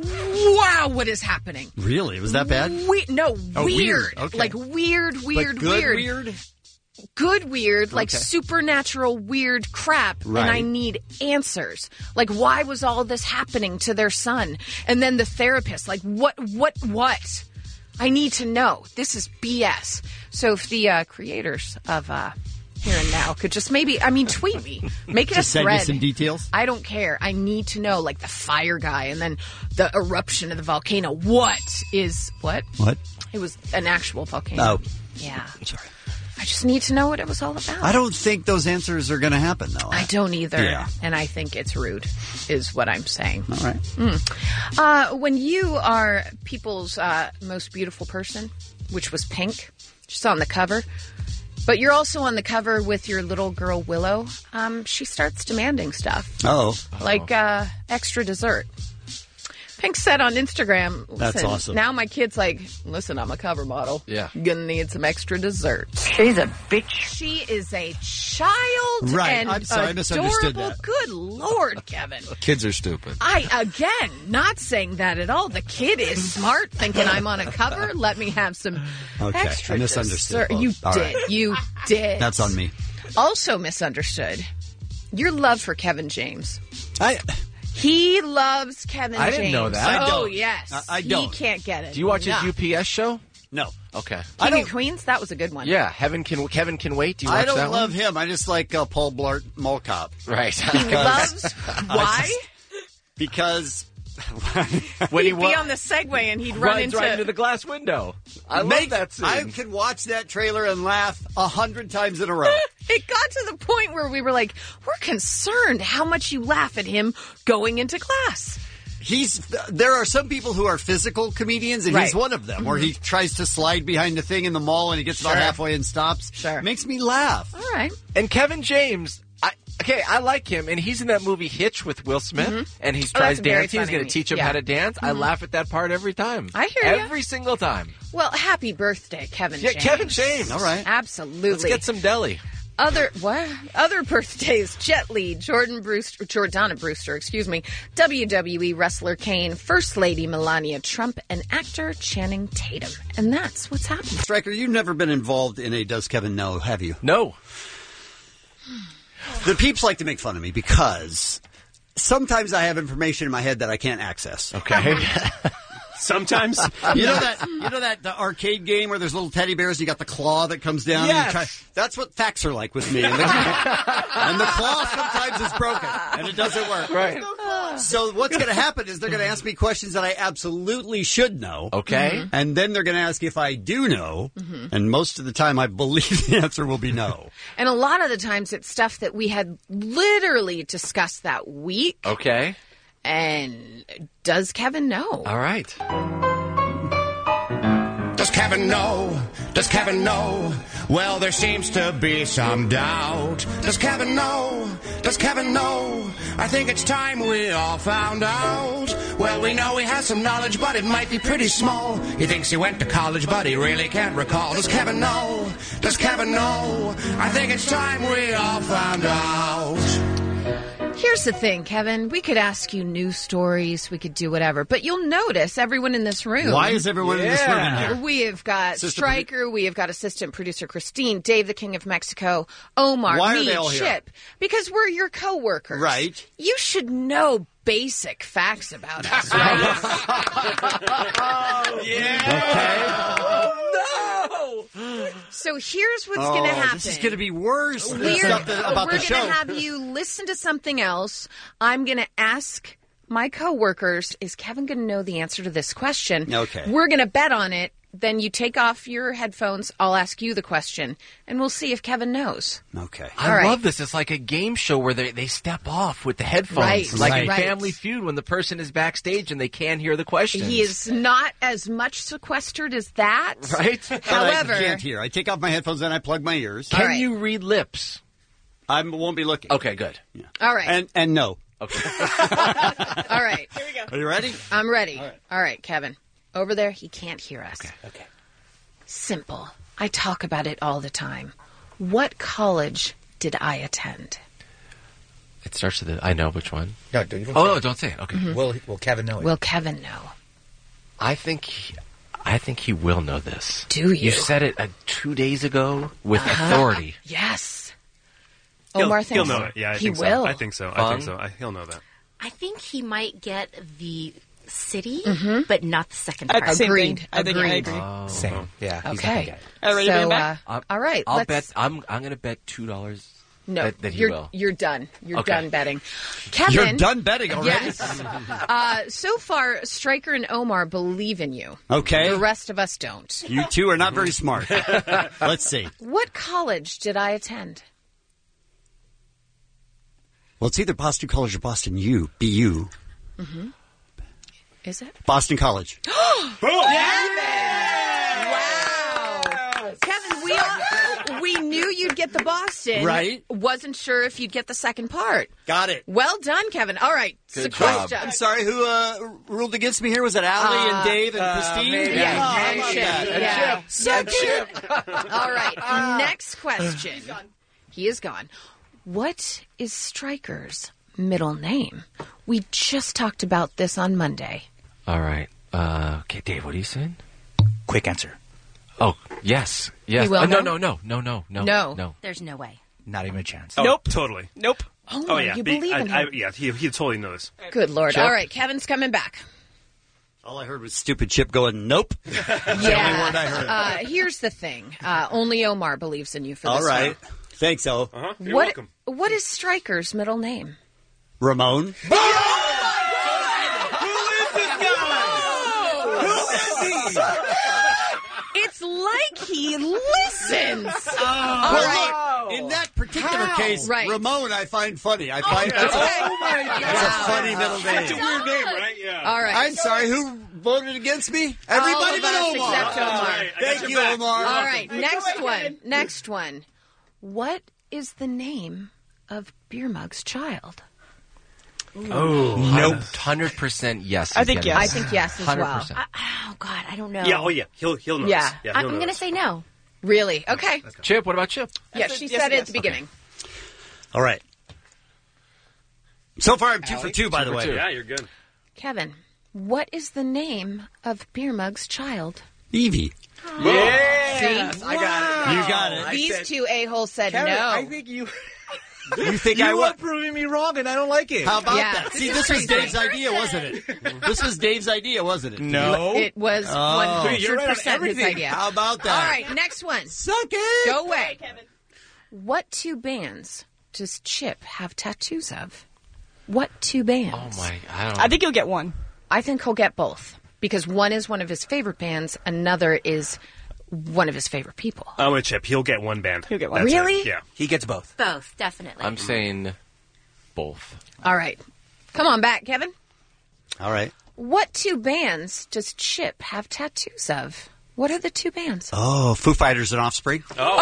wow, what is happening? Really? Was that bad? We- no, Oh, weird. weird. Okay. Like weird, weird, But good weird. weird? Good weird, like Okay. supernatural weird crap, Right. and I need answers. Like, why was all this happening to their son? And then the therapist, like, what, what, what? I need to know. This is B S. So if the uh, creators of uh, here and now could just maybe, I mean, tweet me. Make it Just a send you thread. some details? I don't care. I need to know, like, the fire guy and then the eruption of the volcano. What is, what? What? It was an actual volcano. Oh. Yeah. Sorry. I just need to know what it was all about. I don't think those answers are going to happen, though. I don't either. Yeah. And I think it's rude, is what I'm saying. All right. Mm. Uh, when you are people's uh, most beautiful person, which was Pink, just on the cover, but you're also on the cover with your little girl, Willow, um, she starts demanding stuff. Oh. Like uh, extra dessert. Pink said on Instagram, That's listen, awesome. now my kid's like, listen, I'm a cover model. Yeah. Gonna need some extra dessert. She's a bitch. She is a child Right. and I'm sorry, I misunderstood adorable. that. Good Lord, Kevin. Kids are stupid. I, again, not saying that at all. The kid is smart, thinking I'm on a cover. Let me have some Okay, extra I misunderstood. dessert. You All did. right. You did. That's on me. Also misunderstood your love for Kevin James. I... He loves Kevin I James. didn't know that. I Oh, don't. yes. I- I don't. He can't get it. Do you watch No. his U P S show? No. Okay. King of Queens? That was a good one. Yeah, Heaven Can Kevin Can Wait. Do you watch I don't that love one? him. I just like uh, Paul Blart Mall Cop. Right. He loves... Why? Because... when he He'd wa- be on the Segway and he'd run runs into... right into the glass window. I Make- love that scene. I can watch that trailer and laugh a hundred times in a row. It got to the point where we were like, we're concerned how much you laugh at him going into class. He's there are some people who are physical comedians, and Right. he's one of them. Where he tries to slide behind the thing in the mall, and he gets about Sure. halfway and stops. Sure, makes me laugh. All right. And Kevin James, I, okay, I like him, and he's in that movie Hitch with Will Smith, Mhm. and he Oh, tries that's very dancing. He's funny. going to teach him Yeah. how to dance. I Mhm. laugh at that part every time. I hear ya. every single time. Well, happy birthday, Kevin Yeah, James. Kevin James. All right. Absolutely. Let's get some deli. Other what? Other birthdays: Jet Li, Jordan Brewster, Jordana Brewster, excuse me, W W E wrestler Kane, First Lady Melania Trump, and actor Channing Tatum. And that's what's happening. Stryker, you've never been involved in a Does Kevin Know, have you? No. The peeps like to make fun of me because sometimes I have information in my head that I can't access. Okay. Sometimes. You know that you know that the arcade game where there's little teddy bears and you got the claw that comes down? Yes. And you try, that's what facts are like with me. And the, and the claw sometimes is broken and it doesn't work. Right. So what's going to happen is they're going to ask me questions that I absolutely should know. Okay. Mm-hmm. And then they're going to ask if I do know. Mhm. And most of the time I believe the answer will be no. And a lot of the times it's stuff that we had literally discussed that week. Okay. And does Kevin know? All right. Does Kevin know? Does Kevin know? Well, there seems to be some doubt. Does Kevin know? Does Kevin know? I think it's time we all found out. Well, we know he has some knowledge, but it might be pretty small. He thinks he went to college, but he really can't recall. Does Kevin know? Does Kevin know? I think it's time we all found out. Here's the thing, Kevin. We could ask you news stories. We could do whatever. But you'll notice everyone in this room. Why is everyone in this room in here? We have got Assistant Stryker. We have got assistant producer Christine, Dave the King of Mexico, Omar, Why are me, they all here? Chip. Because we're your coworkers. Right. You should know basic facts about us, right? Yeah. No! So here's what's Oh, going to happen. this is going to be worse than We're, stuff that, about we're the show. going to have you listen to something else. I'm going to ask my coworkers, is Kevin going to know the answer to this question? Okay. We're going to bet on it. Then you take off your headphones. I'll ask you the question, and we'll see if Kevin knows. Okay. I All right. love this. It's like a game show where they, they step off with the headphones. Right, Like right. in Right. Family Feud when the person is backstage and they can't hear the questions. He is not as much sequestered as that. Right? However, I can't hear. I take off my headphones and I plug my ears. Can All right. you read lips? I won't be looking. Okay, good. all right. And and no. Okay. all right. Here we go. Are you ready? I'm ready. All right, Kevin. Over there, he can't hear us. Okay. Okay. Simple. I talk about it all the time. What college did I attend? It starts with the, I know which one. No, don't, you don't Oh, say no, it. don't say it. Okay. Mhm. Will, will Kevin know it? Will Kevin know? I think he, I think he will know this. Do you? You said it uh, two days ago with Uh-huh. authority. Yes. He'll, Omar he'll thinks know it. Yeah, I he think will. so. I think so. I Fung? think so. I, he'll know that. I think he might get the city, Mhm. but not the second Uh, part. same Agreed. thing. I think I Agreed. agree. Oh. Same. Yeah. he's Okay. not the guy. All right, so, uh, I'm- all right. I'll let's- bet. I'm. I'm going to bet two dollars. No, that, that he you're will. you're done. You're Okay. done betting. Kevin, You're done betting already? Yes. uh, so far, Stryker and Omar believe in you. Okay. The rest of us don't. You two are not very smart. Let's see. What college did I attend? Well, it's either Boston College or Boston U, B U. Mm-hmm. Is it? Boston College. Wow. Kevin, we all, we knew you'd get the Boston. Right. Wasn't sure if you'd get the second part. Got it. Well done, Kevin. All right. Good Sequestra. job. I'm sorry, who uh, ruled against me here? Was it Allie Uh, and Dave and uh, Christine? maybe. Yeah, Oh, and my Chip. God. Yeah. So And Chip. cute. All right. Next question. He is gone. What is Stryker's middle name? We just talked about this on Monday. All right. Uh, okay, Dave. What are you saying? Quick answer. Oh, yes, yes. You will Uh, no, know? no, no, no, no, No. no. There's no way. Not even a chance. Oh, Nope. Totally. Nope. Oh, Oh yeah. you Be- believe I, in I, him. yeah. He, he totally knows. Good Lord. Chip. All right. Kevin's coming back. All I heard was stupid Chip going, nope. That's the only word I heard. Uh, here's the thing. Uh, only Omar believes in you for All this right. one. Thanks, O. Uh-huh. You're What, welcome. what is Stryker's middle name? Ramon. It's like he listens. All Well, right. look, in that particular How? case, Right. Ramon I find funny. I find that's, a, Oh, my God. that's a funny middle name. That's a weird name, right? Yeah. All right. I'm sorry, who voted against me? Everybody of but us Omar. except Omar. All right, I got Thank your you, back. Omar. All right. Next one. Next one. What is the name of Beer Mug's child? Oh, Nope. Hundred percent yes. I he's think getting yes. I think yes as Hundred well. percent. Oh, God, I don't know. Yeah. Oh yeah. He'll he'll know. Yeah. This. yeah I- he'll I'm know going to this. say no. Really? Okay. Chip. What about Chip? Yeah, said she yes, said it yes. at the beginning. All right. So far, I'm two for two, by the for way. two. Yeah, you're good. Kevin, what is the name of Beer Mug's child? Evie. Yeah. See? I got it. You got it. These said- two a-holes said Kevin, no. I think you You think you I are would? proving me wrong, and I don't like it. How about Yeah. that? This See, is this was crazy. Dave's idea, wasn't it? This was Dave's idea, wasn't it? No. It was Oh. one hundred You're right on percent his everything. idea. How about that? All right, next one. Suck it. Go away. What two bands does Chip have tattoos of? What two bands? Oh my! I don't. I think you'll get one. I think he'll get both because one is one of his favorite bands, another is one of his favorite people. I'm with Chip. He'll get one band. He'll get one. That's it. Really? Yeah. He gets both. Both, definitely. I'm saying both. All right. Come on back, Kevin. All right. What two bands does Chip have tattoos of? What are the two bands? Oh, Foo Fighters and Offspring.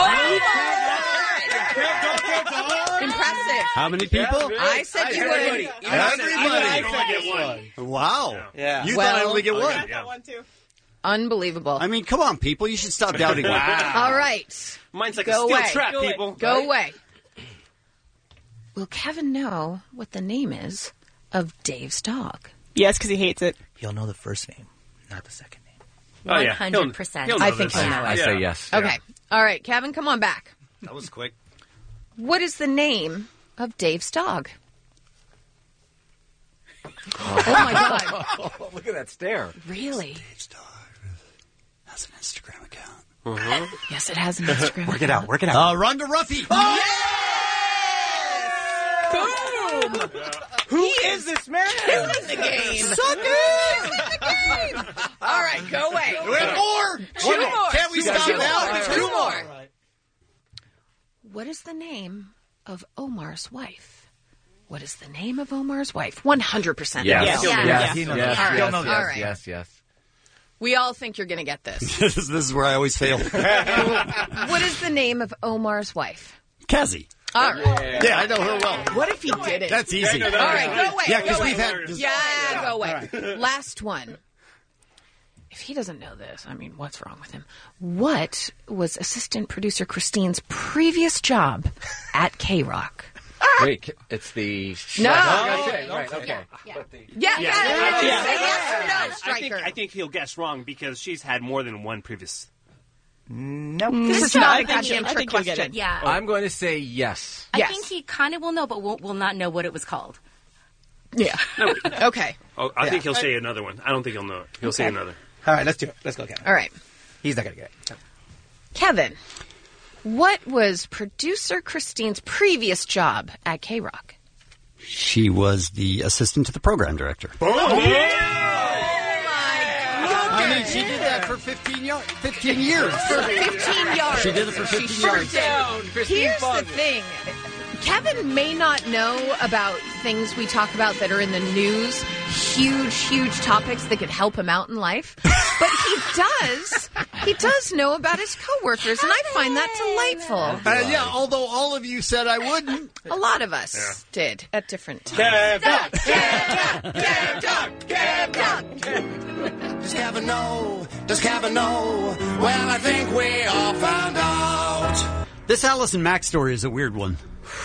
Impressive. How many people? I said you would. Everybody. I get one. Wow. Yeah. You Well- thought I only get one. Yeah. One too. Unbelievable. I mean, come on, people. You should stop doubting me. All right. Mine's like Go a steel away. trap, Go away. people. Go away. Will Kevin know what the name is of Dave's dog? Yes, because he hates it. He'll know the first name, not the second name. Oh, yeah. one hundred percent. He'll- he'll I know think this. he'll know it. I Yeah. say yes. Okay. All right, Kevin, come on back. That was quick. What is the name of Dave's dog? Oh, my God. Look at that stare. Really? Dave's dog has an Instagram account. Uh-huh. Yes, it has an Instagram. Work it out. Work it out. Uh, Rhonda Ruffy. Boom! Who is this man? Killing the game. Suck it. Killing the game. All right, go away. We have more. Two One more. Can't we Two stop more. now? Two Two more. What is the name of Omar's wife? What is the name of Omar's wife? One hundred percent. Yes. Yes. Yes. Yeah. Yes. He knows Yes. that. Yes. He'll know that. All right. Yes. Yes. We all think you're going to get this. this, is, this is where I always fail. What is the name of Omar's wife? Cassie. All right. Yeah, I know her well. What if he did it? That's easy. All right, go away. Yeah, because go we've away. had. Just, Yeah, go away. Last one. If he doesn't know this, I mean, what's wrong with him? What was assistant producer Christine's previous job at K-Rock? Wait, it's the No. Okay, right. Okay. But the- Yeah, yeah, Yeah. yeah. Yeah. Say yes or no, I think, Stryker. I think he'll guess wrong because she's had more than one previous. No. This is I not a think goddamn you- I trick think you'll get question. it. Yeah. I'm going to say yes. I Yes. think he kind of will know, but will, will not know what it was called. Yeah. No, Okay. oh, I Yeah. think he'll say another one. I don't think he'll know it. He'll say Okay. another. All right, let's do it. Let's go, Kevin. All right. He's not going to get it. Kevin, what was producer Christine's previous job at K-Rock? She was the assistant to the program director. I mean, she did that for fifteen, yard, fifteen years. For fifteen yards. She did it for fifteen She sure yards. did. Down, Christine Here's the Bond. thing. Kevin may not know about things we talk about that are in the news, huge, huge topics that could help him out in life, but he does. He does know about his coworkers, and I find that delightful. Uh, yeah, although all of you said I wouldn't. A lot of us did at different times. Does Kevin know? Does Kevin know? Well, I think we all found out. This Allison Mack story is a weird one.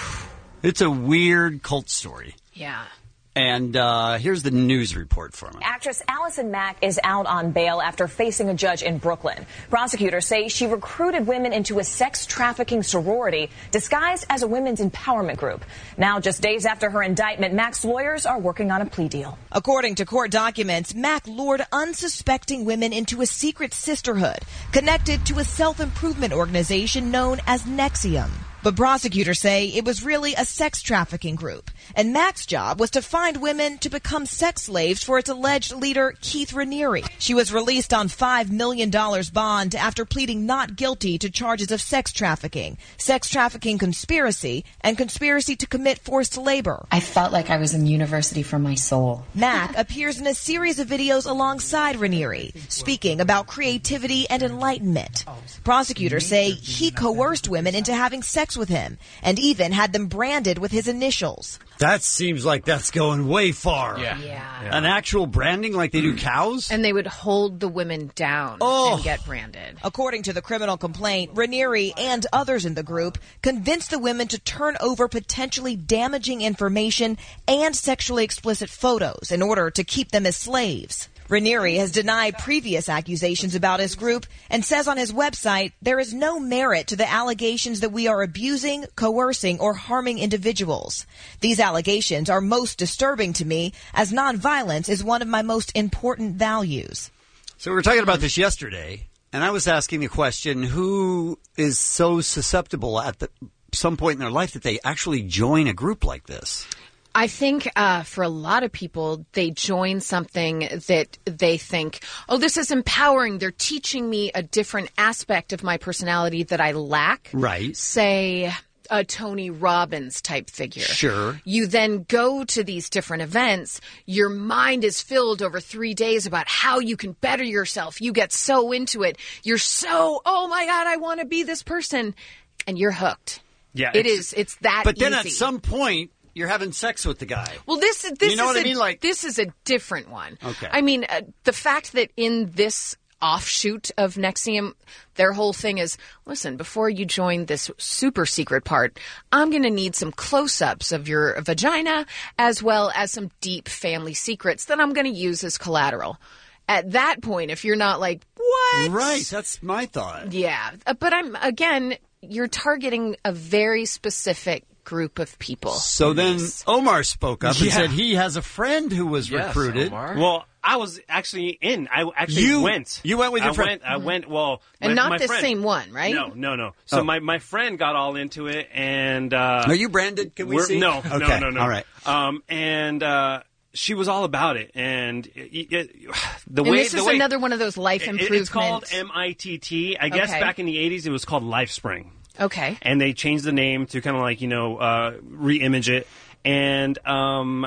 It's a weird cult story. Yeah. And uh, here's the news report from it. Actress Allison Mack is out on bail after facing a judge in Brooklyn. Prosecutors say she recruited women into a sex trafficking sorority disguised as a women's empowerment group. Now, just days after her indictment, Mack's lawyers are working on a plea deal. According to court documents, Mack lured unsuspecting women into a secret sisterhood connected to a self-improvement organization known as Nexium. But prosecutors say it was really a sex trafficking group, and Mack's job was to find women to become sex slaves for its alleged leader, Keith Raniere. She was released on five million dollars bond after pleading not guilty to charges of sex trafficking, sex trafficking conspiracy, and conspiracy to commit forced labor. I felt like I was in university for my soul. Mack appears in a series of videos alongside Raniere, speaking about creativity and enlightenment. Prosecutors say he coerced women into having sex with him and even had them branded with his initials. That seems like that's going way far. Yeah. Yeah. An actual branding like they do cows? And they would hold the women down Oh. and get branded. According to the criminal complaint, Raniere and others in the group convinced the women to turn over potentially damaging information and sexually explicit photos in order to keep them as slaves. Raniere has denied previous accusations about his group and says on his website there is no merit to the allegations that we are abusing, coercing, or harming individuals. These allegations are most disturbing to me as nonviolence is one of my most important values. So we were talking about this yesterday, and I was asking the question, who is so susceptible at the, some point in their life that they actually join a group like this? I think uh, for a lot of people, they join something that they think, oh, this is empowering. They're teaching me a different aspect of my personality that I lack. Right. Say a Tony Robbins type figure. Sure. You then go to these different events. Your mind is filled over three days about how you can better yourself. You get so into it. You're so, oh my God, I want to be this person. And you're hooked. Yeah. It is. It's that But then easy. at some point, you're having sex with the guy. Well, this is this You know is what I a, mean? Like- this is a different one. Okay. I mean, uh, the fact that in this offshoot of Nexium, their whole thing is, listen, before you join this super secret part, I'm going to need some close-ups of your vagina as well as some deep family secrets that I'm going to use as collateral. At that point, if you're not like, what? Right, that's my thought. Yeah. Uh, But I'm, again, you're targeting a very specific group of people. So then Omar spoke up and Yeah. said he has a friend who was Yes, recruited. Well, I was actually in. I actually You- went. you went with your I friend? Went, I went. Well, And my- not my the friend- same one, right? No, no, no. So Oh. my, my friend got all into it, and uh, Are you branded? Can we we're- see? No, Okay, no, no, no. all right. Um, and uh, she was all about it, and it, it, the and way this the is way, another one of those life it- improvement. It's called M I T T. I guess Okay. back in the eighties, it was called LifeSpring. Okay. And they changed the name to kind of like, you know, uh, re-image it. And um,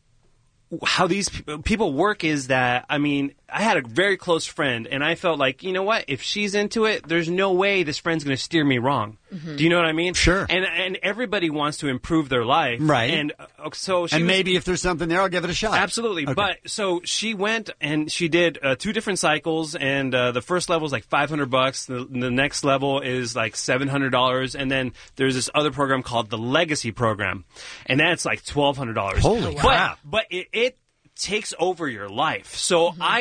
how these p- people work is that, I mean, I had a very close friend, and I felt like, you know what, if she's into it, there's no way this friend's going to steer me wrong. Mhm. Do you know what I mean? Sure. And and everybody wants to improve their life. Right. And uh, so she and was- maybe if there's something there, I'll give it a shot. Absolutely. Okay. But so she went and she did uh, two different cycles, and uh, the first level is like five hundred bucks. The, the next level is like seven hundred dollars, and then there's this other program called the Legacy Program, and that's like twelve hundred dollars. Holy but, crap. But it, it takes over your life. So I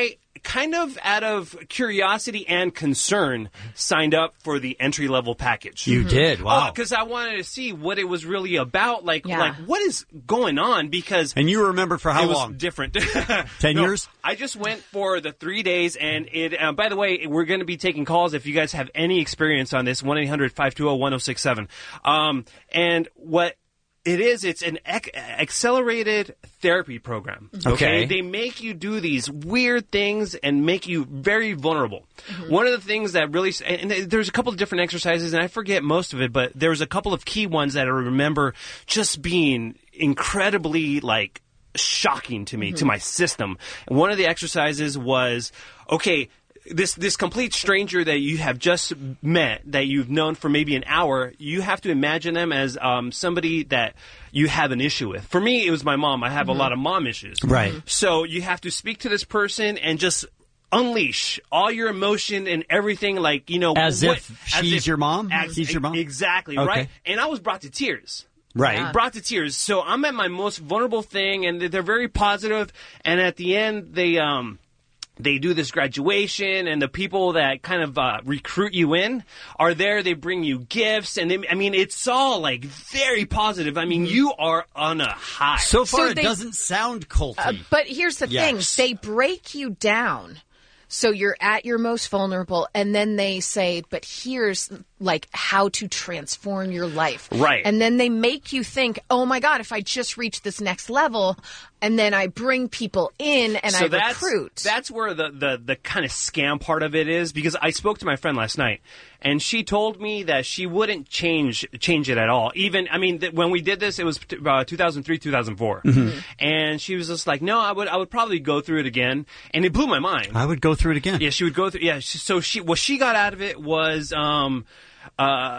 kind of out of curiosity and concern, signed up for the entry level package. You did? Wow. Because I wanted to see what it was really about. Like, Yeah. like what is going on? Because And you remember for how it was long? different. Ten No, years? I just went for the three days, and it. Uh, by the way, we're going to be taking calls if you guys have any experience on this. one eight hundred five two zero one zero six seven. Um, and what it is, it's an ec- accelerated therapy program. Okay. They make you do these weird things and make you very vulnerable. One of the things that really, and there's a couple of different exercises, and I forget most of it, but there's a couple of key ones that I remember just being incredibly like shocking to me, to my system. And one of the exercises was, okay, this this complete stranger that you have just met, that you've known for maybe an hour, you have to imagine them as um, somebody that you have an issue with. For me, it was my mom. I have a lot of mom issues. Right. So you have to speak to this person and just unleash all your emotion and everything, like, you know. As what- if she's your mom? as- He's your mom? Exactly, Okay. right? And I was brought to tears. Right. Yeah. Brought to tears. So I'm at my most vulnerable thing, and they're very positive, and at the end, they... um. They do this graduation, and the people that kind of uh, recruit you in are there. They bring you gifts, and they, I mean, it's all like very positive. I mean, you are on a high. So far, So it they- doesn't sound culty. Uh, but here's the Yes. thing. They break you down. So you're at your most vulnerable, and then they say, but here's like how to transform your life. Right. And then they make you think, oh my God, if I just reach this next level, and then I bring people in and so I that's, recruit. That's where the, the, the kind of scam part of it is, because I spoke to my friend last night, and she told me that she wouldn't change change it at all. Even, I mean, th- when we did this, it was uh, two thousand three, two thousand four. Mhm. And she was just like, no, I would I would probably go through it again. And it blew my mind. I would go through it again. Yeah, she would go through. Yeah, she, so she what she got out of it was, um, uh,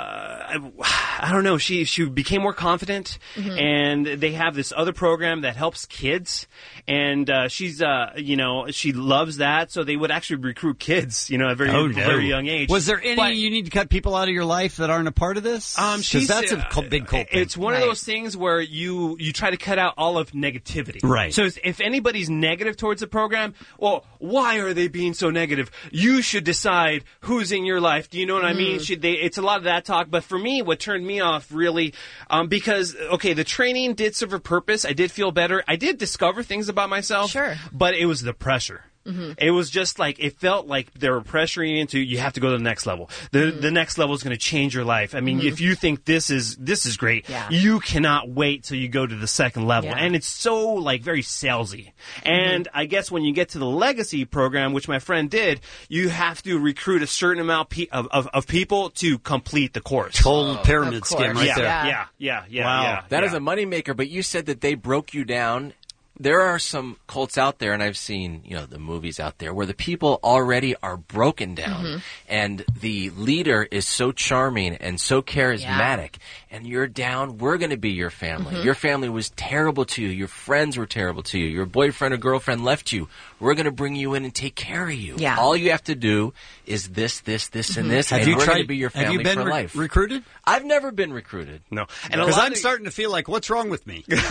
I, I don't know. She she became more confident, Mhm. and they have this other program that helps kids, and uh, she's uh, you know, she loves that. So they would actually recruit kids, you know, at a very Oh, no. very young age. Was there any But- you need to cut people out of your life that aren't a part of this? Um, 'Cause she's, that's a uh, cul- big cult thing. It's one of those things where you you try to cut out all of negativity. Right. So if- if anybody's negative towards the program, well, why are they being so negative? You should decide who's in your life. Do you know what I mean? Mm. Should they? It's a lot of that talk. But for me, what turned me off really, um, because okay, the training did serve a purpose. I did feel better. I did discover things about myself. Sure. But it was the pressure. Mhm. It was just like, it felt like they were pressuring you into, you have to go to the next level. The the next level is going to change your life. I mean, Mhm. if you think this is this is great, Yeah. you cannot wait till you go to the second level. Yeah. And it's so like very salesy. And I guess when you get to the legacy program, which my friend did, you have to recruit a certain amount pe- of, of, of people to complete the course. Total pyramid scheme right yeah, there. Yeah, yeah, yeah, wow. yeah. That yeah. is a moneymaker, but you said that they broke you down. There are some cults out there, and I've seen, you know, the movies out there where the people already are broken down, Mhm. and the leader is so charming and so charismatic, and you're down, we're going to be your family. Mhm. Your family was terrible to you. Your friends were terrible to you. Your boyfriend or girlfriend left you. We're going to bring you in and take care of you. Yeah. All you have to do is this, this, this, and Mhm. this, Have and you we're going to tried- be your have you family been for re- life. recruited? I've never been recruited. No. And a Because lot I'm of- starting to feel like, what's wrong with me? they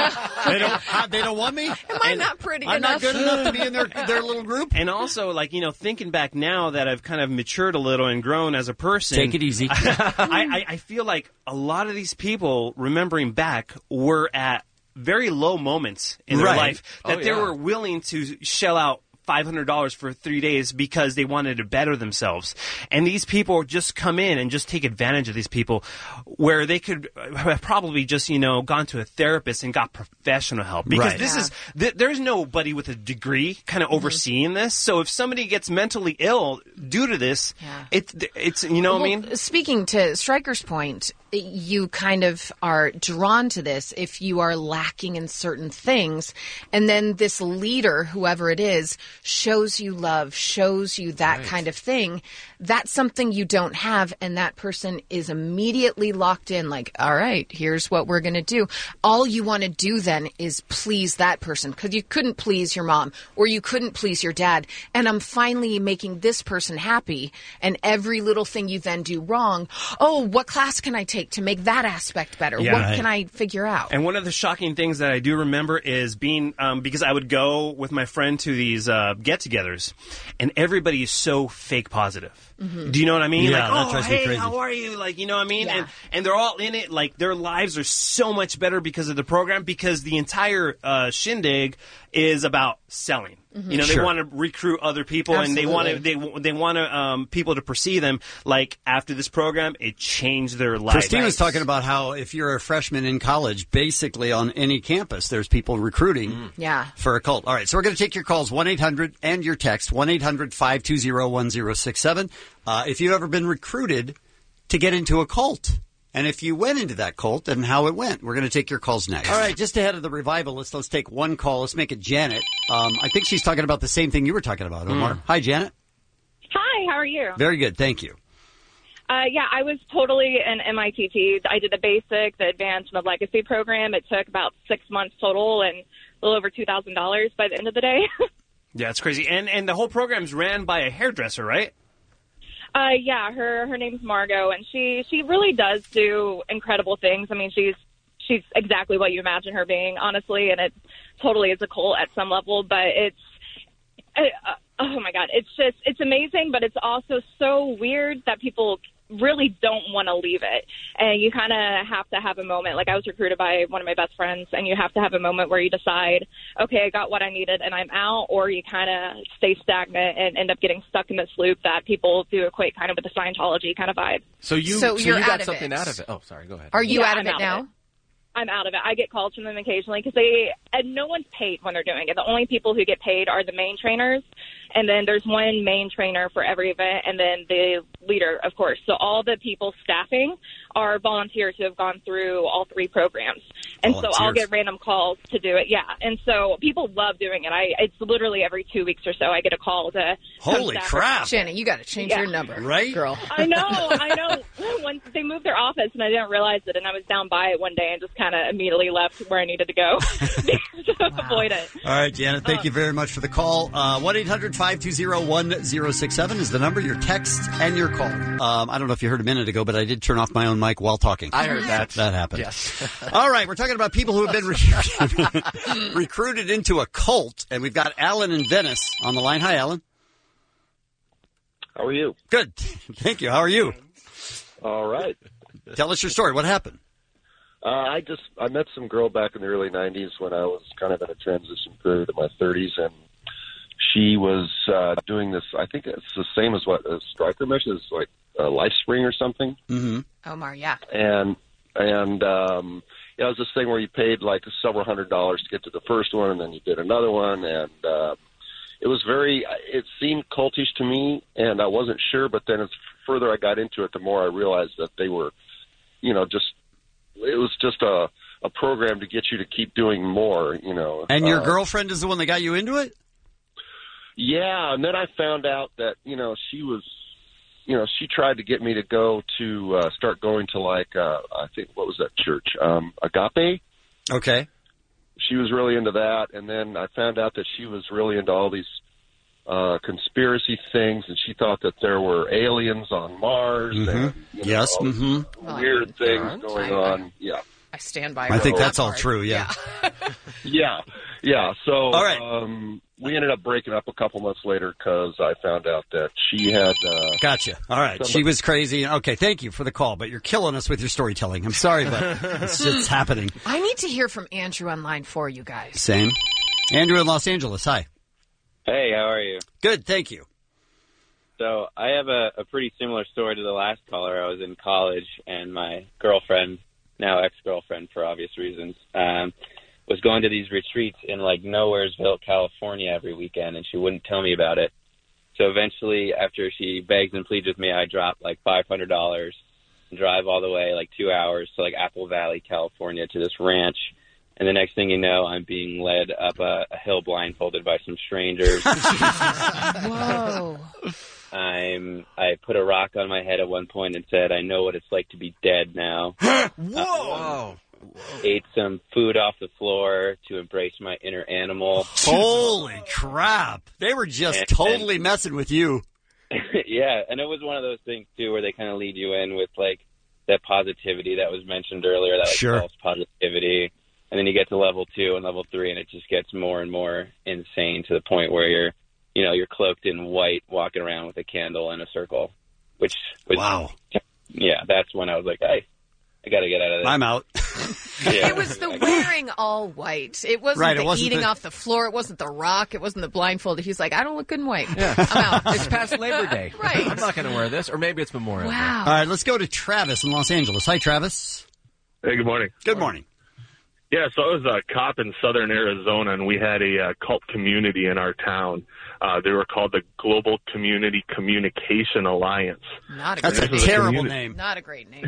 don't. They don't want me. Am I not pretty I'm enough? not good enough to be in their their little group. And also, like, you know, thinking back now that I've kind of matured a little and grown as a person. Take it easy. I, I, I feel like a lot of these people, remembering back, were at very low moments in their Right. life that Oh, they yeah. were willing to shell out five hundred dollars for three days because they wanted to better themselves. And these people just come in and just take advantage of these people where they could have probably just, you know, gone to a therapist and got professional help. Because Right. this Yeah. is, th- there's nobody with a degree kind of overseeing this. So if somebody gets mentally ill due to this, Yeah. it's, it's, you know what I Well, mean? Speaking to Stryker's point, you kind of are drawn to this if you are lacking in certain things. And then this leader, whoever it is, shows you love, shows you that Right. kind of thing. That's something you don't have. And that person is immediately locked in like, all right, here's what we're going to do. All you want to do then is please that person because you couldn't please your mom or you couldn't please your dad. And I'm finally making this person happy. And every little thing you then do wrong, oh, what class can I take to make that aspect better? Yeah. What Right. can I figure out? And one of the shocking things that I do remember is being, um, because I would go with my friend to these uh, uh, get-togethers, and everybody is so fake positive. Mhm. Do you know what I mean? Yeah, like, that oh, drives me hey, crazy. how are you? Like, you know what I mean? Yeah. And and they're all in it. Like, their lives are so much better because of the program, because the entire uh, shindig is about selling. Mhm. You know, they Sure. want to recruit other people, and they want to they Absolutely. they want to um, people to perceive them like after this program, it changed their life. Christine was talking about how if you're a freshman in college, basically on any campus, there's people recruiting Yeah. for a cult. All right, so we're going to take your calls, one eight hundred and your text, one eight hundred five two zero one zero six seven. Uh, if you've ever been recruited to get into a cult, and if you went into that cult and how it went. We're going to take your calls next. All right, just ahead of the revival, let's, let's take one call. Let's make it Janet. Um, I think she's talking about the same thing you were talking about, Omar. Mm. Hi, Janet. Hi, how are you? Very good, thank you. Uh, yeah, I was totally an M I T T. I did the basic, the advanced, and the legacy program. It took about six months total and a little over two thousand dollars by the end of the day. Yeah, it's crazy. And and the whole program's ran by a hairdresser, right? Uh, yeah, her her name's Margot, and she she really does do incredible things. I mean, she's she's exactly what you imagine her being, honestly, and it totally is a cult at some level. But it's uh, uh, oh my god, it's just it's amazing, but it's also so weird that people really don't want to leave it, and you kind of have to have a moment. Like, I was recruited by one of my best friends, and you have to have a moment where you decide, okay, I got what I needed and I'm out, or you kind of stay stagnant and end up getting stuck in this loop that people do equate kind of with the Scientology kind of vibe. So you, So so you're you out got of something it. out of it. Oh, sorry. Go ahead. Are you Yeah, out of I'm it out now? of it. I'm out of it. I get calls from them occasionally because they, and no one's paid when they're doing it. The only people who get paid are the main trainers, and then there's one main trainer for every event, and then the leader, of course. So all the people staffing are volunteers who have gone through all three programs. And so I'll Volunteers. get random calls to do it, yeah. And so people love doing it. I It's literally every two weeks or so I get a call to come Holy staff crap. Shannon, you got to change Yeah. your number, Right? girl? I know, I know. When they moved their office, and I didn't realize it, and I was down by it one day and just kind of immediately left where I needed to go to avoid it. All right, Janet, thank you very much for the call. Uh, one eight hundred five two zero one zero six seven is the number, your text and your call. Um, I don't know if you heard a minute ago, but I did turn off my own mic while talking. I heard that. That happened. Yes. All right, we're talking about people who have been re- recruited into a cult, and we've got Alan in Venice on the line. Hi, Alan. How are you? Good. Thank you. How are you? All right. Tell us your story. What happened? Uh, I just I met some girl back in the early nineties when I was kind of in a transition period in my thirties, and she was uh, doing this. I think it's the same as what a Stryker mesh is, like a LifeSpring or something. Mm-hmm. Omar, yeah. And and um, yeah, it was this thing where you paid like several hundred dollars to get to the first one, and then you did another one, and uh, it was very. It seemed cultish to me, and I wasn't sure. But then, as further I got into it, the more I realized that they were, you know, just it was just a a program to get you to keep doing more, you know. And your Uh, girlfriend is the one that got you into it? Yeah, and then I found out that, you know, she was, you know, she tried to get me to go to uh, start going to like uh, I think what was that church? Um, Agape. Okay. She was really into that, and then I found out that she was really into all these uh, conspiracy things, and she thought that there were aliens on Mars Mhm. and you know, Yes, all these mhm. weird things aren't. going I- on. Yeah, I stand by. I think that that's all part. true, yeah. yeah, yeah. So All right. um, we ended up breaking up a couple months later because I found out that she had. Uh, Gotcha. All right. somebody- She was crazy. Okay, thank you for the call, but you're killing us with your storytelling. I'm sorry, but it's, it's happening. I need to hear from Andrew on line four, you guys. Same. Andrew in Los Angeles. Hi. Hey, how are you? Good, thank you. So I have a, a pretty similar story to the last caller. I was in college, and my girlfriend, now ex-girlfriend for obvious reasons, um, was going to these retreats in, like, Nowheresville, California every weekend, and she wouldn't tell me about it. So eventually, after she begs and pleads with me, I drop, like, five hundred dollars and drive all the way, like, two hours to, like, Apple Valley, California, to this ranch. And the next thing you know, I'm being led up a, a hill blindfolded by some strangers. Whoa. I'm. I put a rock on my head at one point and said, "I know what it's like to be dead now." Whoa! Ate some food off the floor to embrace my inner animal. Holy crap. They were just And- totally messing with you. Yeah, and it was one of those things too where they kind of lead you in with like that positivity that was mentioned earlier, that like, Sure. false positivity, and then you get to level two and level three, and it just gets more and more insane to the point where you're you know, you're cloaked in white, walking around with a candle in a circle. Which was, wow. Yeah, that's when I was like, hey, I got to get out of this. I'm out. Yeah. It was the wearing all white. It wasn't Right, it the wasn't eating the- off the floor. It wasn't the rock. It wasn't the blindfold. He's like, I don't look good in white. Yeah. I'm out. It's past Labor Day. Right. I'm not going to wear this. Or maybe it's Memorial Day. Wow. All right, let's go to Travis in Los Angeles. Hi, Travis. Hey, good morning. Good morning. Yeah, so I was a cop in southern Arizona, and we had a uh, cult community in our town. Uh, they were called the Global Community Communication Alliance. Not a That's great a name. terrible name. Not a great name.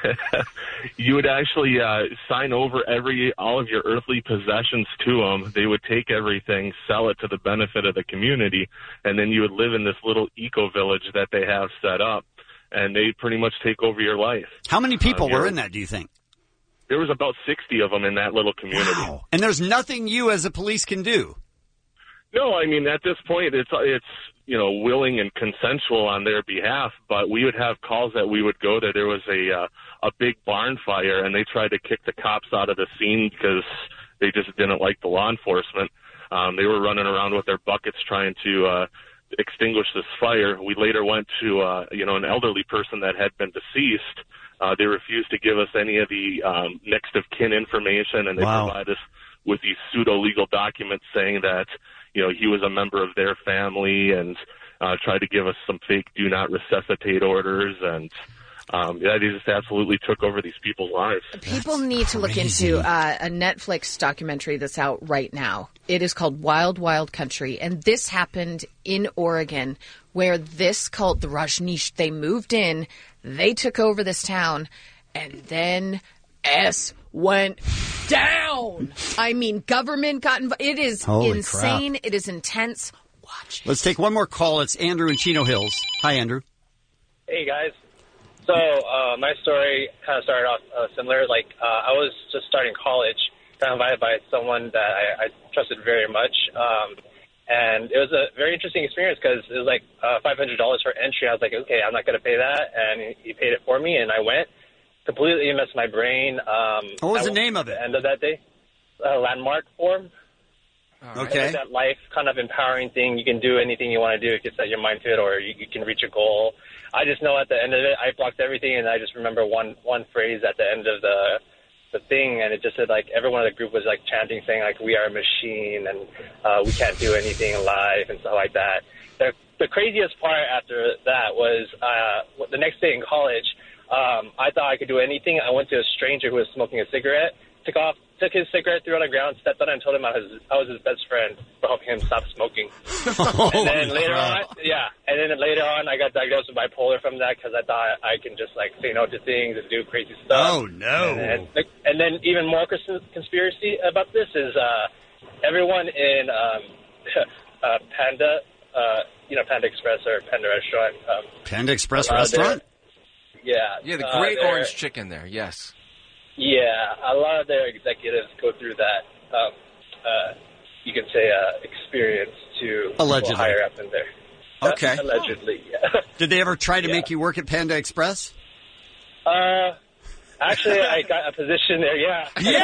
You would actually uh, sign over every all of your earthly possessions to them. They would take everything, sell it to the benefit of the community, and then you would live in this little eco-village that they have set up, and they pretty much take over your life. How many people Um, were you're- in that, do you think? There was about sixty of them in that little community. Wow. And there's nothing you as a police can do. No, I mean, at this point, it's, it's, you know, willing and consensual on their behalf, but we would have calls that we would go to. There was a, uh, a big barn fire, and they tried to kick the cops out of the scene because they just didn't like the law enforcement. Um, they were running around with their buckets trying to, uh, extinguish this fire. We later went to, uh, you know, an elderly person that had been deceased. Uh, they refused to give us any of the um, next of kin information, and they Wow. provide us with these pseudo-legal documents saying that, you know, he was a member of their family, and uh, tried to give us some fake do not resuscitate orders, and um, yeah, they just absolutely took over these people's lives. People need to look into uh, a Netflix documentary that's out right now. It is called Wild Wild Country, and this happened in Oregon, where this cult, the Rajneesh, they moved in, they took over this town, and then S went down. I mean, government got involved. It is Holy insane. It is intense. Watch. Let's take one more call. It's Andrew in Chino Hills. Hi, Andrew. Hey, guys. So uh, my story kind of started off uh, similar. Like, uh, I was just starting college, got invited by someone that I, I trusted very much. Um, and it was a very interesting experience because it was like uh, five hundred dollars for entry. I was like, okay, I'm not going to pay that. And he paid it for me, and I went. Completely messed my brain. Um, What was I the went name of at it? the end of that day, uh, Landmark Forum. Okay. It's that life kind of empowering thing. You can do anything you want to do if you set your mind to it, or you, you can reach a goal. I just know at the end of it, I blocked everything, and I just remember one one phrase at the end of the the thing, and it just said, like, everyone in the group was, like, chanting, saying, like, we are a machine, and uh, we can't do anything in life, and stuff like that. The, the craziest part after that was uh, the next day in college, um, I thought I could do anything. I went to a stranger who was smoking a cigarette, took off, took his cigarette, threw it on the ground, stepped on it, and told him I was, I was his best friend for helping him stop smoking. and then later on, yeah, and then later on, I got diagnosed with bipolar from that because I thought I can just, like, say no to things and do crazy stuff. Oh, no. And, and, and then even more cons- conspiracy about this is uh, everyone in um, uh, Panda, uh, you know, Panda Express or Panda Restaurant. Um, Panda Express uh, restaurant? Yeah. Yeah, the uh, great they're- orange chicken there, yes. Yeah, a lot of their executives go through that, um, uh, you can say, uh, experience to Allegedly. people higher up in there. Okay. Uh, allegedly, yeah. Did they ever try to make you work at Panda Express? Uh, actually, I got a position there, yeah.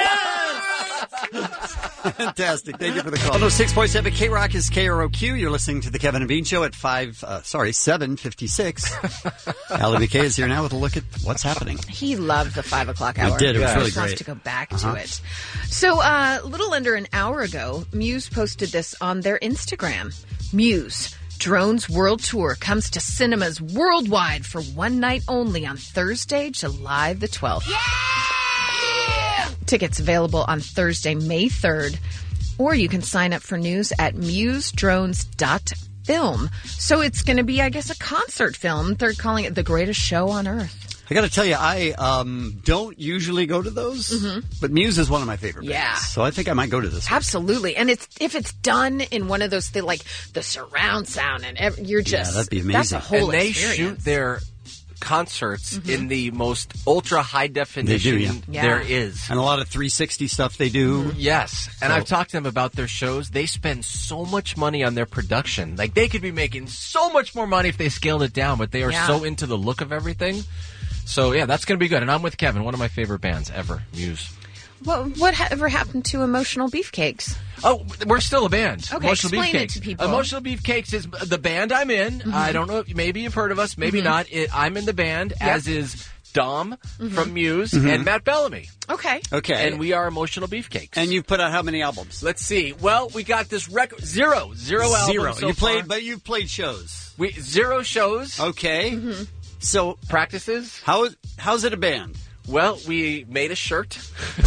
Fantastic. Thank you for the call. Oh, six point seven K Rock is K R O Q. You're listening to the Kevin and Bean Show at five, uh, sorry, seven fifty-six. Allie McKay is here now with a look at what's happening. He loved the five o'clock I hour. did. It was He really just wants great. to go back Uh-huh. to it. So, uh, a little under an hour ago, Muse posted this on their Instagram. Muse. Drones World Tour comes to cinemas worldwide for one night only on Thursday, July the twelfth. Yeah! Tickets available on Thursday, May third, or you can sign up for news at muse drones dot film. So it's going to be, I guess, a concert film. They're calling it the greatest show on earth. I got to tell you, I um, don't usually go to those, but Muse is one of my favorite bands. Yeah. So I think I might go to this one. Absolutely, and it's if it's done in one of those things like the surround sound, and ev- you're just that'd be That's a whole And they experience. shoot their concerts Mhm. in the most ultra high They definition do, yeah. Yeah. there is. And a lot of three sixty stuff they do. Yes, and So- I've talked to them about their shows. They spend so much money on their production. Like, they could be making so much more money if they scaled it down, but they are Yeah. so into the look of everything. So, yeah, that's going to be good. And I'm with Kevin, one of my favorite bands ever, Muse. What whatever happened to Emotional Beefcakes? Oh, we're still a band. Okay, Emotional explain it Beefcakes. to people. Emotional Beefcakes is the band I'm in. Mhm. I don't know. Maybe you've heard of us. Maybe Mhm. not. It, I'm in the band, Yep. as is Dom Mhm. from Muse Mhm. and Matt Bellamy. Okay. Okay. And we are Emotional Beefcakes. And you've put out how many albums? Let's see. Well, we got this record zero, zero albums. Zero. So you played, far. but you've played shows. We zero shows. Okay. So practices. How is how's it a band? Well, we made a shirt.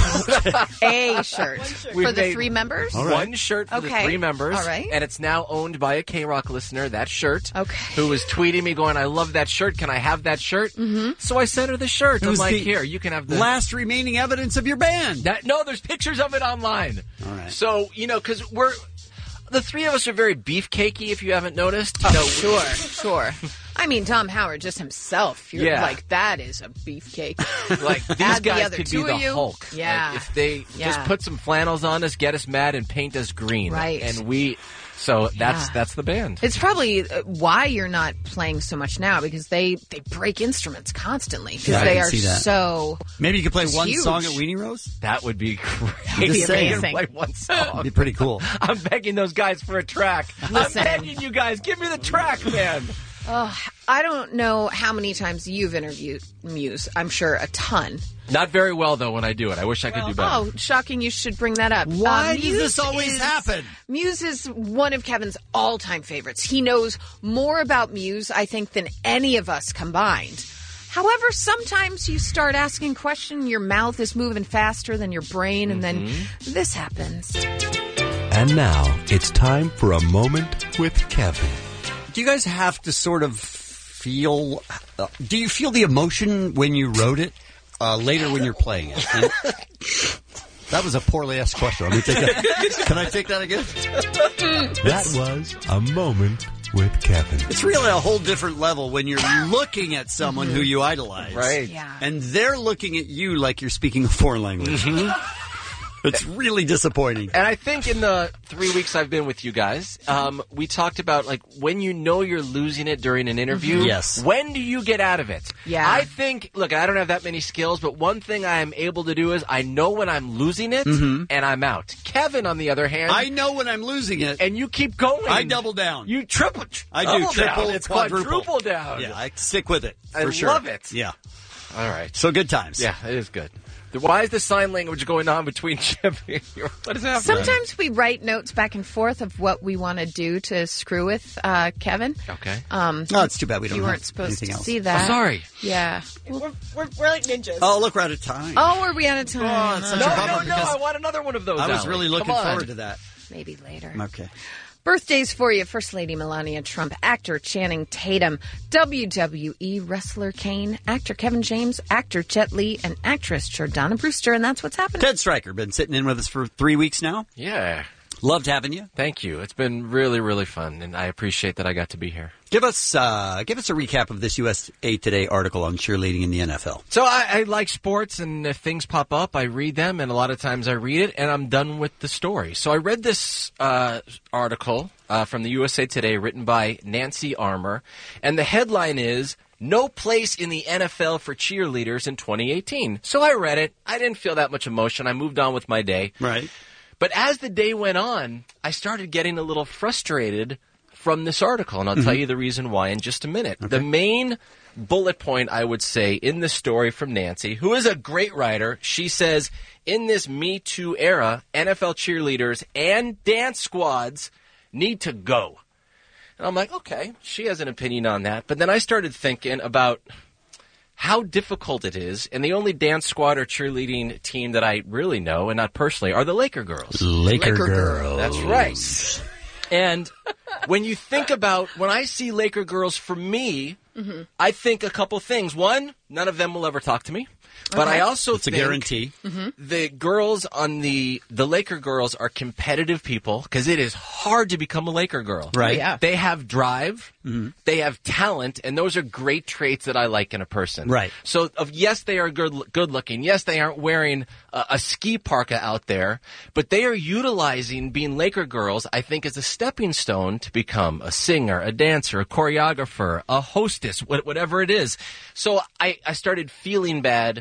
A shirt We've for the made three members. One shirt for Okay. the three members. All right. And it's now owned by a K-Rock listener, that shirt. Okay. Who was tweeting me going, I love that shirt. Can I have that shirt? Mm-hmm. So I sent her the shirt. It I'm was like, the here, you can have the last remaining evidence of your band. That, no, there's pictures of it online. All right. So, you know, because we're... The three of us are very beefcakey, if you haven't noticed. You Oh, know, sure, sure. I mean, Tom Howard just himself. You're Yeah. like, that is a beefcake. Like, these Add the guys other could be two the of you. Hulk. Yeah. Like, if they Yeah. just put some flannels on us, get us mad, and paint us green. Right. And we... So that's Yeah. that's the band. It's probably uh, why you're not playing so much now, because they, they break instruments constantly because Yeah, I they can are see that. so. Maybe you could play It's one huge. song at Weenie Rose. That would be great. I'm just saying. amazing. Play one song. It'd be pretty cool. I'm begging those guys for a track. Listen. I'm begging you guys, give me the track, man. Oh, I don't know how many times you've interviewed Muse. I'm sure a ton. Not very well though when I do it. I wish I could do better. Oh, shocking! You should bring that up. Why Uh, does Muse this always is- happen? Muse is one of Kevin's all-time favorites. He knows more about Muse, I think, than any of us combined. However, sometimes you start asking questions, your mouth is moving faster than your brain, and then this happens. And now it's time for a moment with Kevin. Do you guys have to sort of feel? Uh, do you feel the emotion when you wrote it uh, later when you're playing it? And that was a poorly asked question. Let me take that. Can I take that again? That was a moment with Kevin. It's really a whole different level when you're looking at someone who you idolize, Right. Yeah. and they're looking at you like you're speaking a foreign language. It's really disappointing. And I think in the three weeks I've been with you guys, um, we talked about like when you know you're losing it during an interview. Mhm. Yes. When do you get out of it? Yeah. I think. Look, I don't have that many skills, but one thing I am able to do is I know when I'm losing it, Mhm. and I'm out. Kevin, on the other hand, I know when I'm losing it, and you keep going. I double down. You triple. I do double triple, down. It's quadruple. quadruple down. Yeah, I stick with it. I for sure. love it. Yeah. All right. So good times. Yeah, it is good. Why is the sign language going on between Jimmy? What is happening? Sometimes we write notes back and forth of what we want to do to screw with uh, Kevin. Okay. Um, No, it's too bad we don't you have weren't supposed anything to else. see that. Oh, sorry. Yeah. We're, we're, we're like ninjas. Oh, look, we're out of time. Oh, are we out of time? Oh, it's such No, a no, bummer no! because I want another one of those. I was Allie. really Come looking on. forward to that. Maybe later. Okay. Birthdays for you. First Lady Melania Trump, actor Channing Tatum, W W E wrestler Kane, actor Kevin James, actor Jet Li, and actress Jordana Brewster. And that's what's happening. Ted Stryker, been sitting in with us for three weeks now. Yeah. Loved having you. Thank you. It's been really, really fun, and I appreciate that I got to be here. Give us uh, give us a recap of this U S A Today article on cheerleading in the N F L. So I, I like sports, and if things pop up, I read them, and a lot of times I read it, and I'm done with the story. So I read this uh, article uh, from the U S A Today written by Nancy Armour, and the headline is, "No place in the N F L for cheerleaders in twenty eighteen." So I read it. I didn't feel that much emotion. I moved on with my day. Right. But as the day went on, I started getting a little frustrated from this article, and I'll tell you the reason why in just a minute. The main bullet point, I would say, in the story from Nancy, who is a great writer, she says, in this Me Too era, N F L cheerleaders and dance squads need to go. And I'm like, okay, she has an opinion on that. But then I started thinking about how difficult it is, and the only dance squad or cheerleading team that I really know, and not personally, are the Laker girls. Laker, Laker girls. That's right. And when you think about, when I see Laker girls, for me, mm-hmm. I think a couple things. One, none of them will ever talk to me. But Okay. I also It's a think guarantee. Mm-hmm. the girls on the the Laker girls are competitive people because it is hard to become a Laker girl. Right. Yeah. They have drive. Mhm. They have talent, and those are great traits that I like in a person. Right. So, of yes, they are good good looking. Yes, they aren't wearing a, a ski parka out there, but they are utilizing being Laker girls, I think, as a stepping stone to become a singer, a dancer, a choreographer, a hostess, wh- whatever it is. So I, I started feeling bad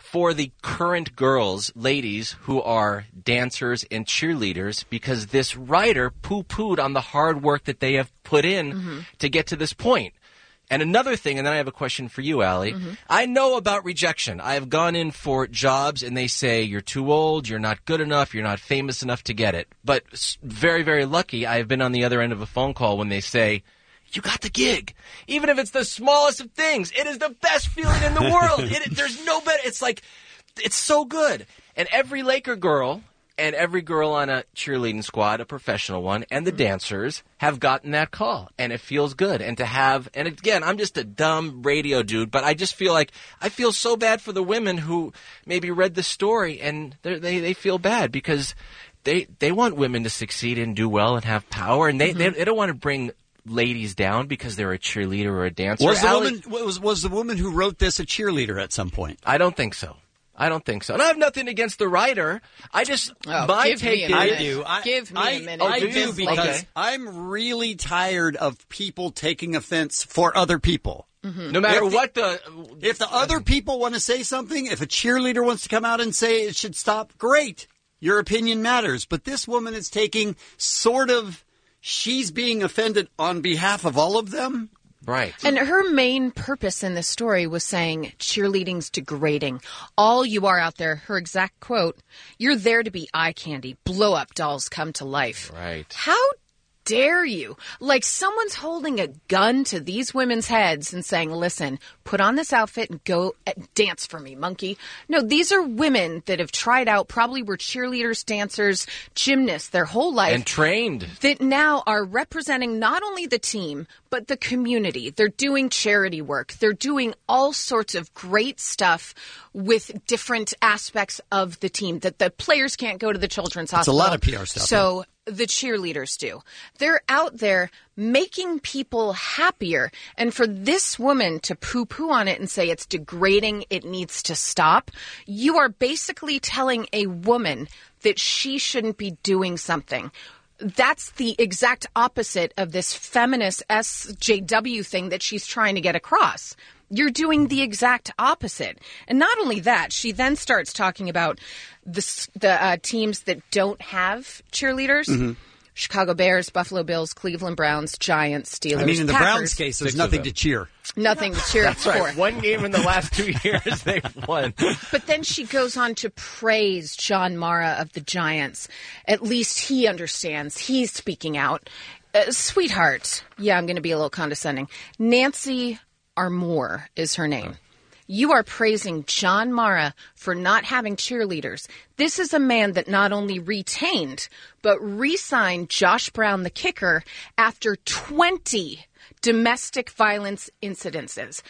for the current girls, ladies who are dancers and cheerleaders, because this writer poo-pooed on the hard work that they have put in Mm-hmm. to get to this point. And another thing, and then I have a question for you, Allie. Mm-hmm. I know about rejection. I have gone in for jobs, and they say, you're too old, you're not good enough, you're not famous enough to get it. But s- very, very lucky, I have been on the other end of a phone call when they say, you got the gig. Even if it's the smallest of things, it is the best feeling in the world. It, there's no better. It's like, it's so good. And every Laker girl and every girl on a cheerleading squad, a professional one, and the dancers have gotten that call. And it feels good. And to have, and again, I'm just a dumb radio dude, but I just feel like, I feel so bad for the women who maybe read the story and they're- they they feel bad because they they want women to succeed and do well and have power. And they, they, they don't want to bring ladies down because they're a cheerleader or a dancer. Was the Allie- woman was was the woman who wrote this a cheerleader at some point? I don't think so. I don't think so. And I have nothing against the writer. I just, Oh, my give me take a is... minute. I do. I, Give me I, a minute. Oh, I do do you? because Okay. I'm really tired of people taking offense for other people. No matter If the- what the... If the other people want to say something, if a cheerleader wants to come out and say it should stop, great. Your opinion matters. But this woman is taking sort of, she's being offended on behalf of all of them. Right. And her main purpose in this story was saying cheerleading's degrading. All you are out there, her exact quote, you're there to be eye candy. Blow up dolls come to life. Right. How dare you? Like someone's holding a gun to these women's heads and saying, listen, put on this outfit and go uh, dance for me, monkey. No, these are women that have tried out, probably were cheerleaders, dancers, gymnasts their whole life. And trained. That now are representing not only the team, but the community. They're doing charity work. They're doing all sorts of great stuff with different aspects of the team that the players can't go to the children's It's a hospital. lot of P R stuff. So the cheerleaders do. They're out there making people happier. And for this woman to poo-poo on it and say it's degrading, it needs to stop, you are basically telling a woman that she shouldn't be doing something. That's the exact opposite of this feminist S J W thing that she's trying to get across. You're doing the exact opposite. And not only that, she then starts talking about the, s- the uh, teams that don't have cheerleaders. Mm-hmm. Chicago Bears, Buffalo Bills, Cleveland Browns, Giants, Steelers, I mean, in the Packers. Browns case, there's Six of nothing them. to cheer. Nothing to cheer That's for. right. One game in the last two years they've won. But then she goes on to praise John Mara of the Giants. At least he understands. He's speaking out. Uh, sweetheart. Yeah, I'm going to be a little condescending. Nancy Armour is her name. You are praising John Mara for not having cheerleaders. This is a man that not only retained, but re-signed Josh Brown, the kicker, after twenty domestic violence incidences.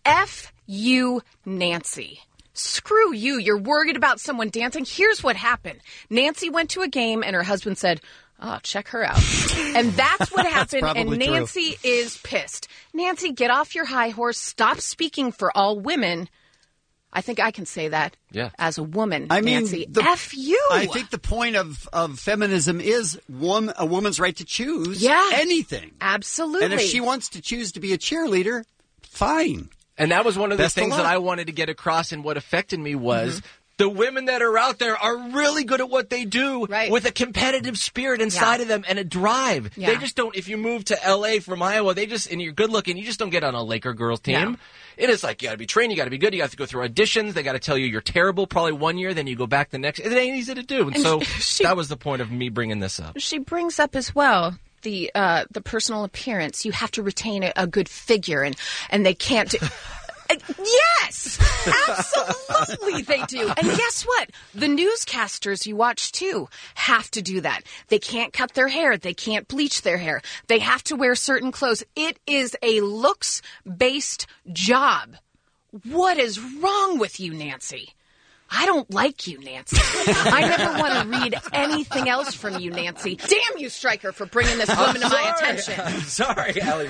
F you, Nancy. Screw you. You're worried about someone dancing. Here's what happened. Nancy went to a game and her husband said, oh, check her out. And that's what happened. And probably true. Nancy is pissed. Nancy, get off your high horse. Stop speaking for all women. I think I can say that Yeah. as a woman, I mean, Nancy. the- F you. I think the point of, of feminism is wom- a woman's right to choose Yeah. anything. Absolutely. And if she wants to choose to be a cheerleader, fine. And that was one of the Best of things that luck. I wanted to get across, and what affected me was the women that are out there are really good at what they do Right. with a competitive spirit inside Yeah. of them and a drive. Yeah. They just don't, if you move to L A from Iowa, they just, and you're good looking, you just don't get on a Laker girls team. No. It is like, you got to be trained, you got to be good, you got to go through auditions, they got to tell you you're terrible probably one year, then you go back the next. It ain't easy to do. And, And so she- that was the point of me bringing this up. She brings up as well the uh, the personal appearance. You have to retain a, a good figure, and, and they can't do. Uh, Yes, absolutely they do. And guess what? The newscasters you watch too have to do that. They can't cut their hair. They can't bleach their hair. They have to wear certain clothes. It is a looks-based job. What is wrong with you, Nancy? I don't like you, Nancy. I never want to read anything else from you, Nancy. Damn you, Stryker, for bringing this woman to my attention. I'm sorry, Allie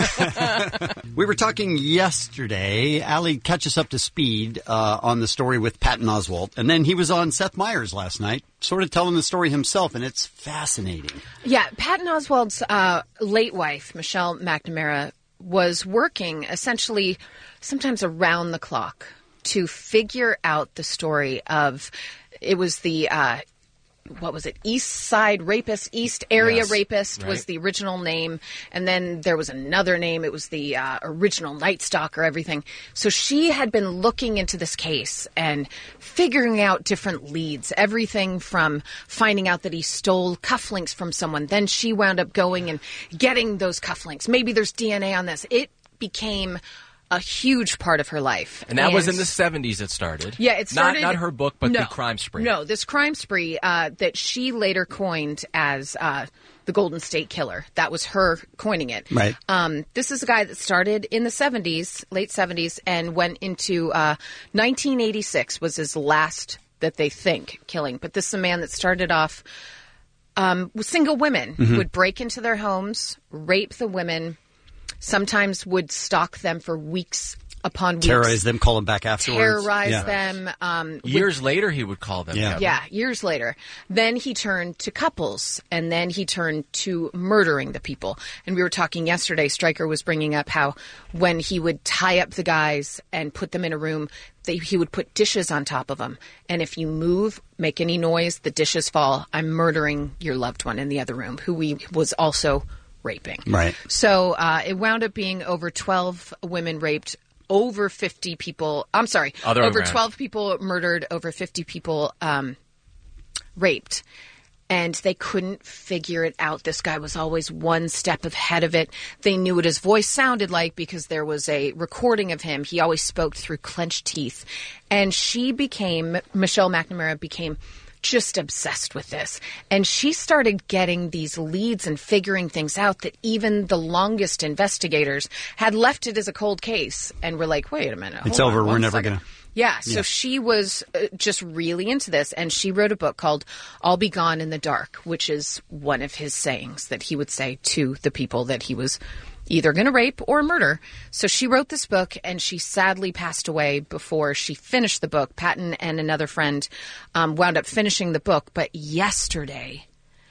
McKay. We were talking yesterday. Allie, catch us up to speed uh, on the story with Patton Oswalt. And then he was on Seth Meyers last night, sort of telling the story himself, and it's fascinating. Yeah, Patton Oswalt's uh, late wife, Michelle McNamara, was working essentially sometimes around the clock to figure out the story of, it was the, uh, what was it? East Side Rapist, East Area Yes, Rapist was right. the original name. And then there was another name. It was the uh, original Night Stalker, everything. So she had been looking into this case and figuring out different leads, everything from finding out that he stole cufflinks from someone. Then she wound up going and getting those cufflinks. Maybe there's D N A on this. It became a huge part of her life. And that was in the seventies it started. Yeah, it started... Not, not her book, but no, the crime spree. No, this crime spree uh, that she later coined as uh, the Golden State Killer. That was her coining it. Right. Um, this is a guy that started in the seventies, late seventies, and went into uh, nineteen eighty-six was his last, that they think, killing. But this is a man that started off um, with single women, Mhm. would break into their homes, rape the women, sometimes would stalk them for weeks upon weeks. Terrorize them, call them back afterwards. Terrorize Yeah. them. Um, Years later, he would call them. Yeah. Kevin. yeah, years later. Then he turned to couples, and then he turned to murdering the people. And we were talking yesterday, Stryker was bringing up how when he would tie up the guys and put them in a room, they, he would put dishes on top of them. And if you move, make any noise, the dishes fall. I'm murdering your loved one in the other room, who he was also raping. Right. So uh, it wound up being over twelve women raped, over fifty people. I'm sorry, Other way over around. twelve people murdered, over fifty people um, raped. And they couldn't figure it out. This guy was always one step ahead of it. They knew what his voice sounded like because there was a recording of him. He always spoke through clenched teeth. And she became, Michelle McNamara became just obsessed with this. And she started getting these leads and figuring things out that even the longest investigators had left it as a cold case and were like, wait a minute. It's hold over. on We're one never second. going to. Yeah, so Yeah. she was uh, just really into this, and she wrote a book called I'll Be Gone in the Dark, which is one of his sayings that he would say to the people that he was either going to rape or murder. So she wrote this book, and she sadly passed away before she finished the book. Patton and another friend um, wound up finishing the book, but yesterday,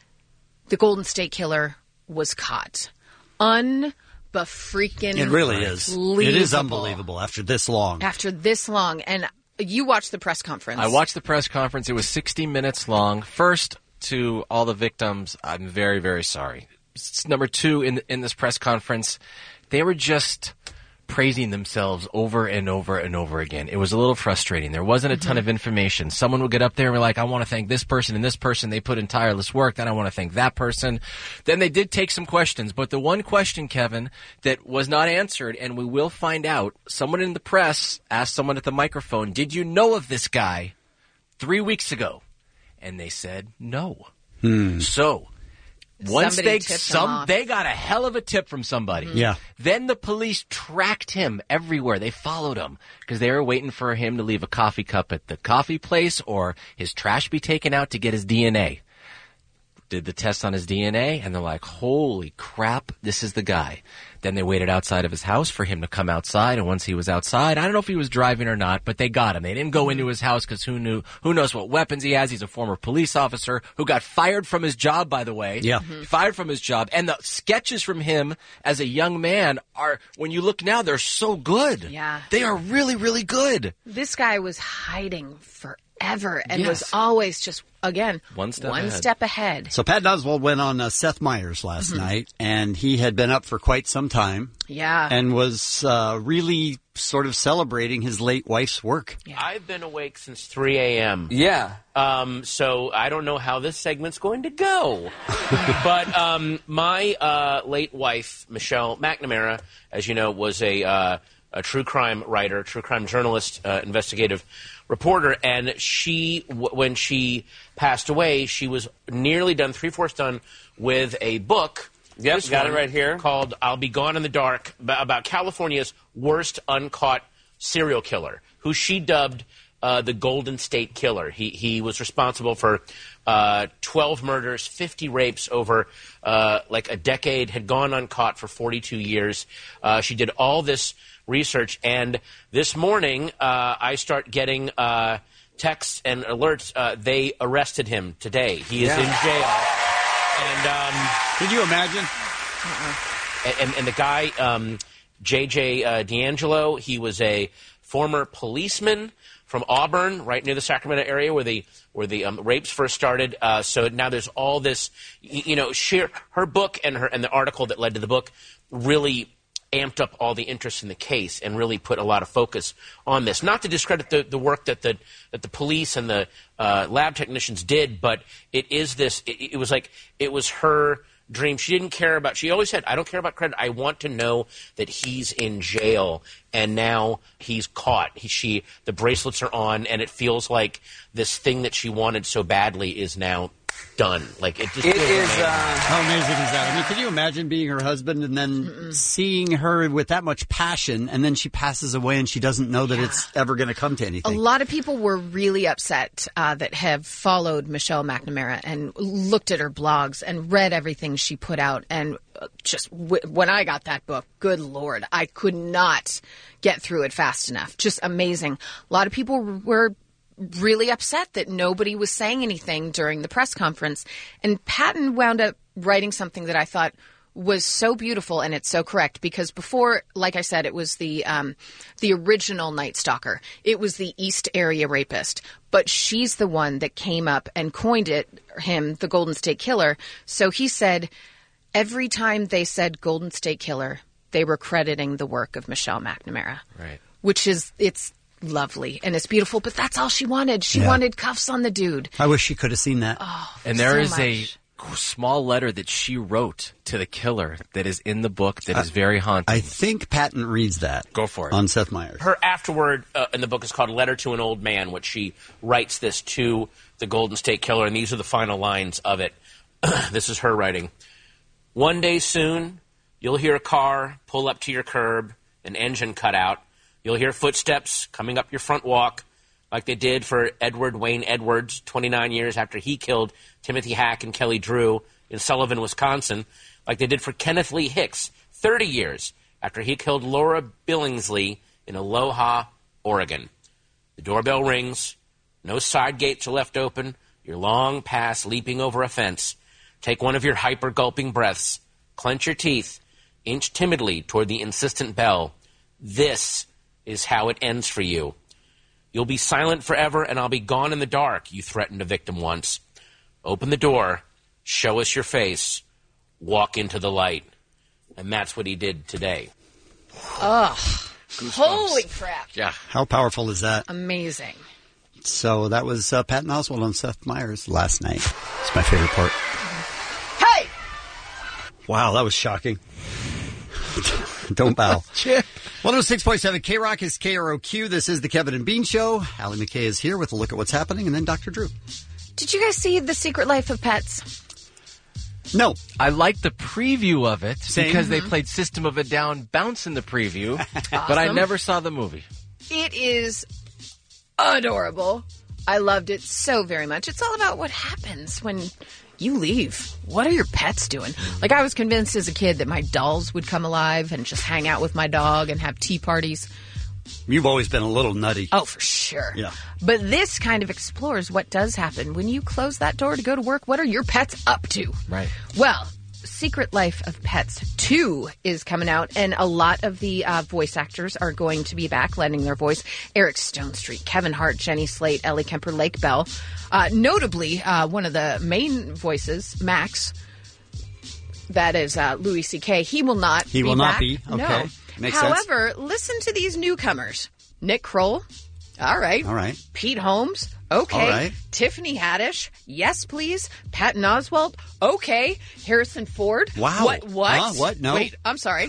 the Golden State Killer was caught. Un- But freaking It really is. It is believable. unbelievable after this long. After this long. And you watched the press conference. I watched the press conference. It was sixty minutes long. First, to all the victims, I'm very, very sorry. S- Number two, in in this press conference, they were just praising themselves over and over and over again. It was a little frustrating. There wasn't a ton Mhm. of information. Someone would get up there and be like, I want to thank this person and this person. They put in tireless work. Then I want to thank that person. Then they did take some questions. But the one question, Kevin, that was not answered, and we will find out, someone in the press asked someone at the microphone, did you know of this guy three weeks ago? And they said no. Hmm. So once Somebody they tipped him some off. they got a hell of a tip from somebody. Yeah. Then the police tracked him everywhere. They followed him because they were waiting for him to leave a coffee cup at the coffee place or his trash be taken out to get his D N A. Did the test on his D N A, and they're like, holy crap, this is the guy. Then they waited outside of his house for him to come outside, and once he was outside, I don't know if he was driving or not, but they got him. They didn't go into his house because who knew, who knows what weapons he has. He's a former police officer who got fired from his job, by the way. Yeah. Mm-hmm. Fired from his job. And the sketches from him as a young man are, when you look now, they're so good. Yeah. They are really, really good. This guy was hiding forever and Yes. was always just, again, One step one ahead. step ahead. So Pat Oswald went on uh, Seth Meyers last Mhm. night, and he had been up for quite some time Yeah. and was uh, really sort of celebrating his late wife's work. I've been awake since three a.m. Yeah. Um, so I don't know how this segment's going to go. But um, my uh, late wife, Michelle McNamara, as you know, was a, uh, a true crime writer, true crime journalist, uh, investigative reporter. And she, w- when she passed away, she was nearly done, three-fourths done, with a book. Yep, This got it one, right here. Called I'll Be Gone in the Dark, ab- about California's worst uncaught serial killer, who she dubbed uh, the Golden State Killer. He he was responsible for uh, twelve murders, fifty rapes over uh, like a decade, had gone uncaught for forty-two years. Uh, she did all this research, and this morning uh, I start getting uh, texts and alerts. Uh, they arrested him today. He is Yeah. in jail. And um, Could you imagine? and, and the guy, um, J J uh, D'Angelo, he was a former policeman from Auburn, right near the Sacramento area where the where the um, rapes first started. Uh, so now there's all this, you, you know, she, her book and her and the article that led to the book really amped up all the interest in the case and really put a lot of focus on this. Not to discredit the, the work that the that the police and the uh, lab technicians did, but it is this. It, it was like it was her dream. She didn't care about. She always said, "I don't care about credit. I want to know that he's in jail." And now he's caught. He, she the bracelets are on, and it feels like this thing that she wanted so badly is now done. Like it just It feels is. amazing. Uh, how amazing is that? I mean, can you imagine being her husband and then Mm-mm. seeing her with that much passion, and then she passes away and she doesn't know that yeah. it's ever going to come to anything? A lot of people were really upset uh, that have followed Michelle McNamara and looked at her blogs and read everything she put out. And just w- when I got that book, good Lord, I could not get through it fast enough. Just amazing. A lot of people were really upset that nobody was saying anything during the press conference. And Patton wound up writing something that I thought was so beautiful, and it's so correct, because before, like I said, it was the um, the original Night Stalker. It was the East Area Rapist. But she's the one that came up and coined it, him, the Golden State Killer. So he said every time they said Golden State Killer, they were crediting the work of Michelle McNamara. Right. Which is, it's lovely and it's beautiful, but that's all she wanted. She Yeah. wanted cuffs on the dude. I wish she could have seen that. Oh, And there so is much. a small letter that she wrote to the killer that is in the book that is very haunting. I think Patton reads that. Go for it. On Seth Meyers. Her afterword uh, in the book is called Letter to an Old Man, which she writes this to the Golden State Killer, and these are the final lines of it. This is her writing. One day soon, you'll hear a car pull up to your curb, an engine cut out. You'll hear footsteps coming up your front walk, like they did for Edward Wayne Edwards twenty-nine years after he killed Timothy Hack and Kelly Drew in Sullivan, Wisconsin, like they did for Kenneth Lee Hicks thirty years after he killed Laura Billingsley in Aloha, Oregon. The doorbell rings. No side gates are left open. You're long past leaping over a fence. Take one of your hyper-gulping breaths. Clench your teeth. Inch timidly toward the insistent bell. This is how it ends for you. You'll be silent forever, and I'll be gone in the dark, you threatened a victim once. Open the door. Show us your face. Walk into the light. And that's what he did today. Ugh. Holy crap. Yeah. How powerful is that? Amazing. So that was uh, Patton Oswalt on Seth Meyers last night. It's my favorite part. Hey! Wow, that was shocking. Don't bow. one oh six point seven K-Rock is K R O Q. This is the Kevin and Bean Show. Allie McKay is here with a look at what's happening, and then Doctor Drew. Did you guys see The Secret Life of Pets? No. I liked the preview of it Same. because they Mhm. played System of a Down Bounce in the preview, but I Awesome. never saw the movie. It is adorable. I loved it so very much. It's all about what happens when you leave. What are your pets doing? Like, I was convinced as a kid that my dolls would come alive and just hang out with my dog and have tea parties. You've always been a little nutty. Oh, for sure. Yeah. But this kind of explores what does happen when you close that door to go to work. What are your pets up to? Right. Well, Secret Life of Pets two is coming out, and a lot of the uh, voice actors are going to be back lending their voice. Eric Stonestreet, Kevin Hart, Jenny Slate, Ellie Kemper, Lake Bell. Uh, notably, uh, one of the main voices, Max, that is uh, Louis C K, he will not He be will not back. be. Okay. No. Makes sense. However, listen to these newcomers. Nick Kroll. All right. All right. Pete Holmes. Okay. All right. Tiffany Haddish. Yes, please. Patton Oswalt. Okay. Harrison Ford. Wow. What? What? Huh? What? No. Wait, I'm sorry.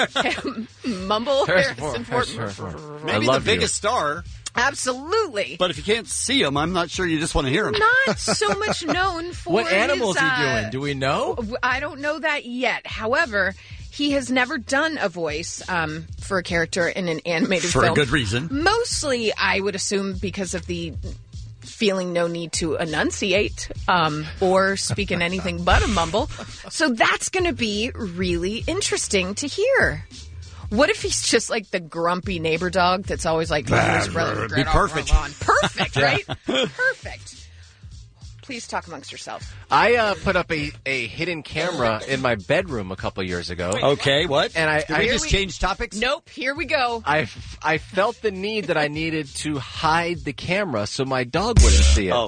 Mumble Harrison Harrison Ford. Ford. Harrison Ford. I Maybe the love you. biggest star, Absolutely. but if you can't see him, I'm not sure you just want to hear him. Not so much known for What animals his, he uh, doing? Do we know? I don't know that yet. However, he has never done a voice um, for a character in an animated For film. a good reason. Mostly, I would assume, because of the feeling no need to enunciate um, or speak in anything but a mumble. So that's going to be really interesting to hear. What if he's just like the grumpy neighbor dog that's always like, his brother, Be perfect. Perfect, right? Perfect. Please talk amongst yourselves. I uh, put up a, a hidden camera in my bedroom a couple years ago. Okay, what? And I, Did we I just change topics? Nope, here we go. I, I felt the need that I needed to hide the camera so my dog wouldn't see it. Oh.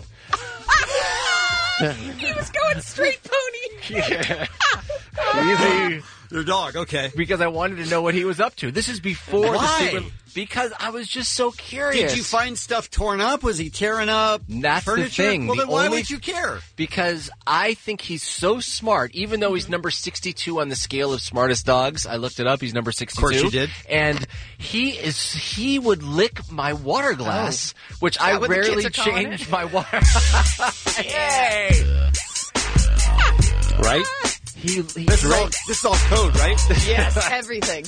He was going straight pony. Yeah. Oh. Your dog, okay. Because I wanted to know what he was up to. This is before Why? the secret. Because I was just so curious. Did you find stuff torn up? Was he tearing up That's furniture? the thing. Well, The then why only- would you care? Because I think he's so smart, even though he's number sixty-two on the scale of smartest dogs. I looked it up. He's number sixty-two. Of course you did. And he is he would lick my water glass, which I that what the rarely kids are calling change it? my water. Yay! Right? He, he This is, all, this is all code, right? Yes, everything.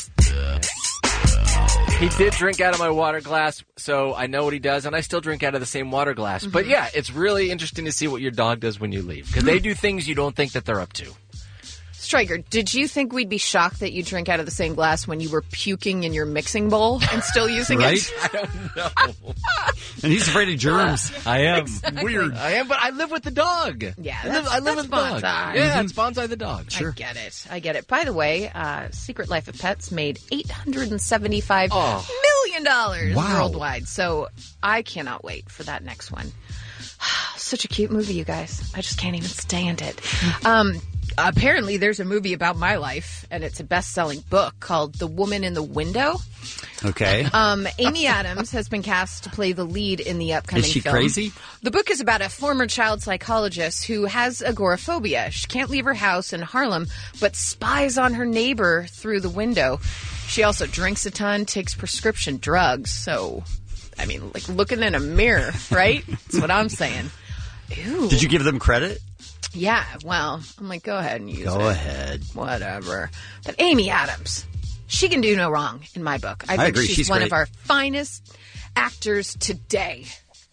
He did drink out of my water glass, so I know what he does, and I still drink out of the same water glass. But Mm-hmm. yeah, it's really interesting to see what your dog does when you leave, because they do things you don't think that they're up to. Stryker, did you think we'd be shocked that you drink out of the same glass when you were puking in your mixing bowl and still using Right? it? I don't know. And he's afraid of germs. I am. Exactly. Weird. I am, but I live with the dog. Yeah, I live, that's- I live that's with the dog. Bonsai. Yeah, it's Bonsai the dog. I get it. I get it. By the way, uh, Secret Life of Pets made eight hundred seventy-five Oh. million dollars Wow. worldwide. So I cannot wait for that next one. Such a cute movie, you guys. I just can't even stand it. Um, apparently, there's a movie about my life, and it's a best-selling book called The Woman in the Window. Okay. Um, Amy Adams has been cast to play the lead in the upcoming Is she film. crazy? The book is about a former child psychologist who has agoraphobia. She can't leave her house in Harlem, but spies on her neighbor through the window. She also drinks a ton, takes prescription drugs. So, I mean, like looking in a mirror, right? That's what I'm saying. Ew. Did you give them credit? Yeah, well, I'm like, go ahead and use it. Go ahead. Whatever. But Amy Adams, she can do no wrong in my book. I I think agree. she's, She's one great. of our finest actors today.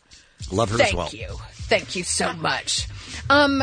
Love her Thank as well. you. Thank you so much. Um,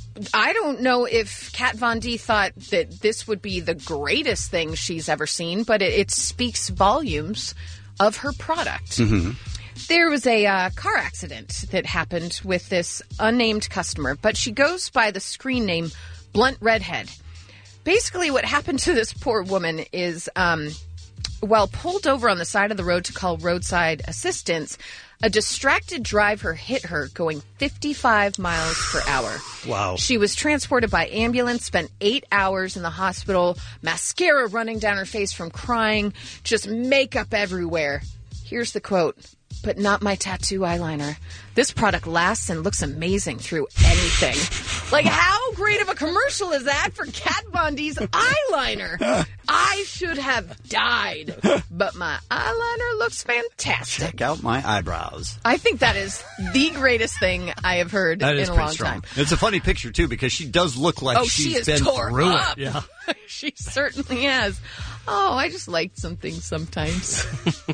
I don't know if Kat Von D thought that this would be the greatest thing she's ever seen, but it, it speaks volumes of her product. Mm-hmm. There was a uh, car accident that happened with this unnamed customer, but she goes by the screen name Blunt Redhead. Basically, what happened to this poor woman is, um, while pulled over on the side of the road to call roadside assistance, a distracted driver hit her going fifty-five miles per hour. Wow. She was transported by ambulance, spent eight hours in the hospital, mascara running down her face from crying, just makeup everywhere. Here's the quote. But not my tattoo eyeliner. This product lasts and looks amazing through anything. Like, how great of a commercial is that for Kat Von D's eyeliner? I should have died, but my eyeliner looks fantastic. Check out my eyebrows. I think that is the greatest thing I have heard That in is a pretty long strong. time. It's a funny picture, too, because she does look like Oh, she's she is been tore through up. it. Yeah. She certainly has. Oh, I just like some things sometimes.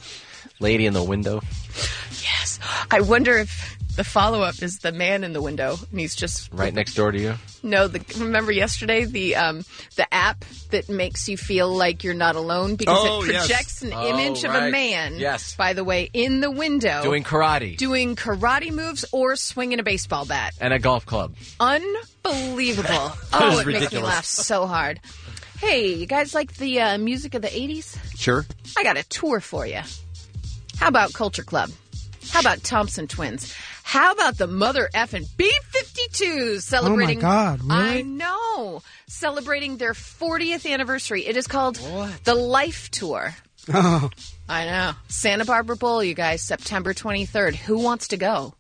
Lady in the window. Yes. I wonder if the follow-up is the man in the window, and he's just Right next door to you. No, the, remember yesterday the um, the app that makes you feel like you're not alone because Oh, it yes. projects an Oh, image of a right. man. Yes. By the way, in the window, Doing karate. doing karate moves or swinging a baseball bat. And a golf club. Unbelievable! That Oh, is it makes me ridiculous. laugh so hard. Hey, you guys like the uh, music of the eighties? Sure. I got a tour for you. How about Culture Club? How about Thompson Twins? How about the mother effing B fifty-twos celebrating? God, really? I know. Celebrating their fortieth anniversary. It is called the Life Tour. Oh. I know. Santa Barbara Bowl, you guys, September twenty-third. Who wants to go?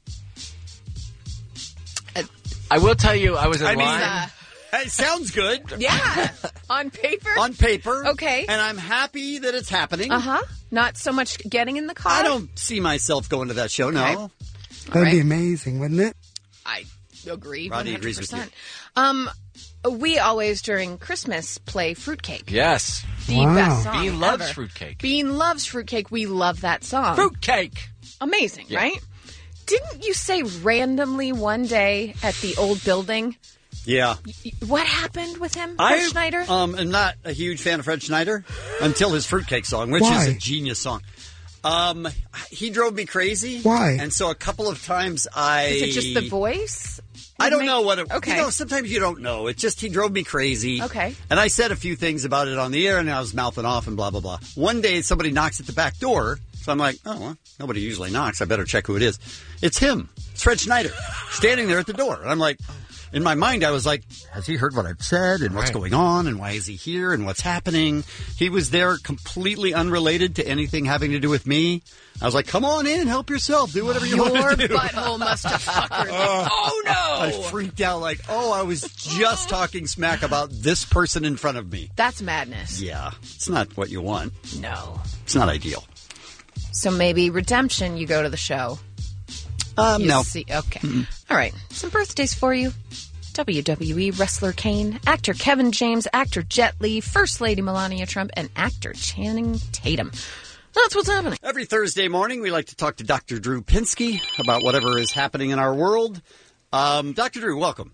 I will tell you, I was in I mean, line. Uh, it sounds good. Yeah. On paper? On paper. Okay. And I'm happy that it's happening. Uh-huh. Not so much getting in the car? I don't see myself going to that show, no. Okay. That'd right. be amazing, wouldn't it? I agree. Rodney one hundred agrees with you. percent. Um, we always, during Christmas, play Fruitcake. Yes. The Wow. best song Bean loves ever. fruitcake. Bean loves fruitcake. We love that song. Fruitcake. Amazing, Yeah. right? Didn't you say randomly one day at the old building? Yeah. y- What happened with him, Fred I Schneider? um, am not a huge fan of Fred Schneider until his Fruitcake song, which Why? is a genius song. Um, he drove me crazy. Why? And so a couple of times I... Is it just the voice? I don't Make- know what it... Okay. You know, sometimes you don't know. It's just he drove me crazy. Okay. And I said a few things about it on the air, and I was mouthing off and blah, blah, blah. One day, somebody knocks at the back door, so I'm like, oh, well, nobody usually knocks. I better check who it is. It's him. It's Fred Schneider, standing there at the door. And I'm like... In my mind, I was like, has he heard what I've said and what's Right. going on and why is he here and what's happening? He was there completely unrelated to anything having to do with me. I was like, come on in, help yourself, do whatever you Your want to do. butthole must have fuckered. Oh. Oh, no. I freaked out like, oh, I was just talking smack about this person in front of me. That's madness. Yeah, it's not what you want. No. It's not ideal. So maybe redemption, you go to the show. Um, You no. see- okay. All right. Some birthdays for you. W W E wrestler Kane, actor Kevin James, actor Jet Li, First Lady Melania Trump, and actor Channing Tatum. That's what's happening. Every Thursday morning, we like to talk to Doctor Drew Pinsky about whatever is happening in our world. Um, Doctor Drew, welcome.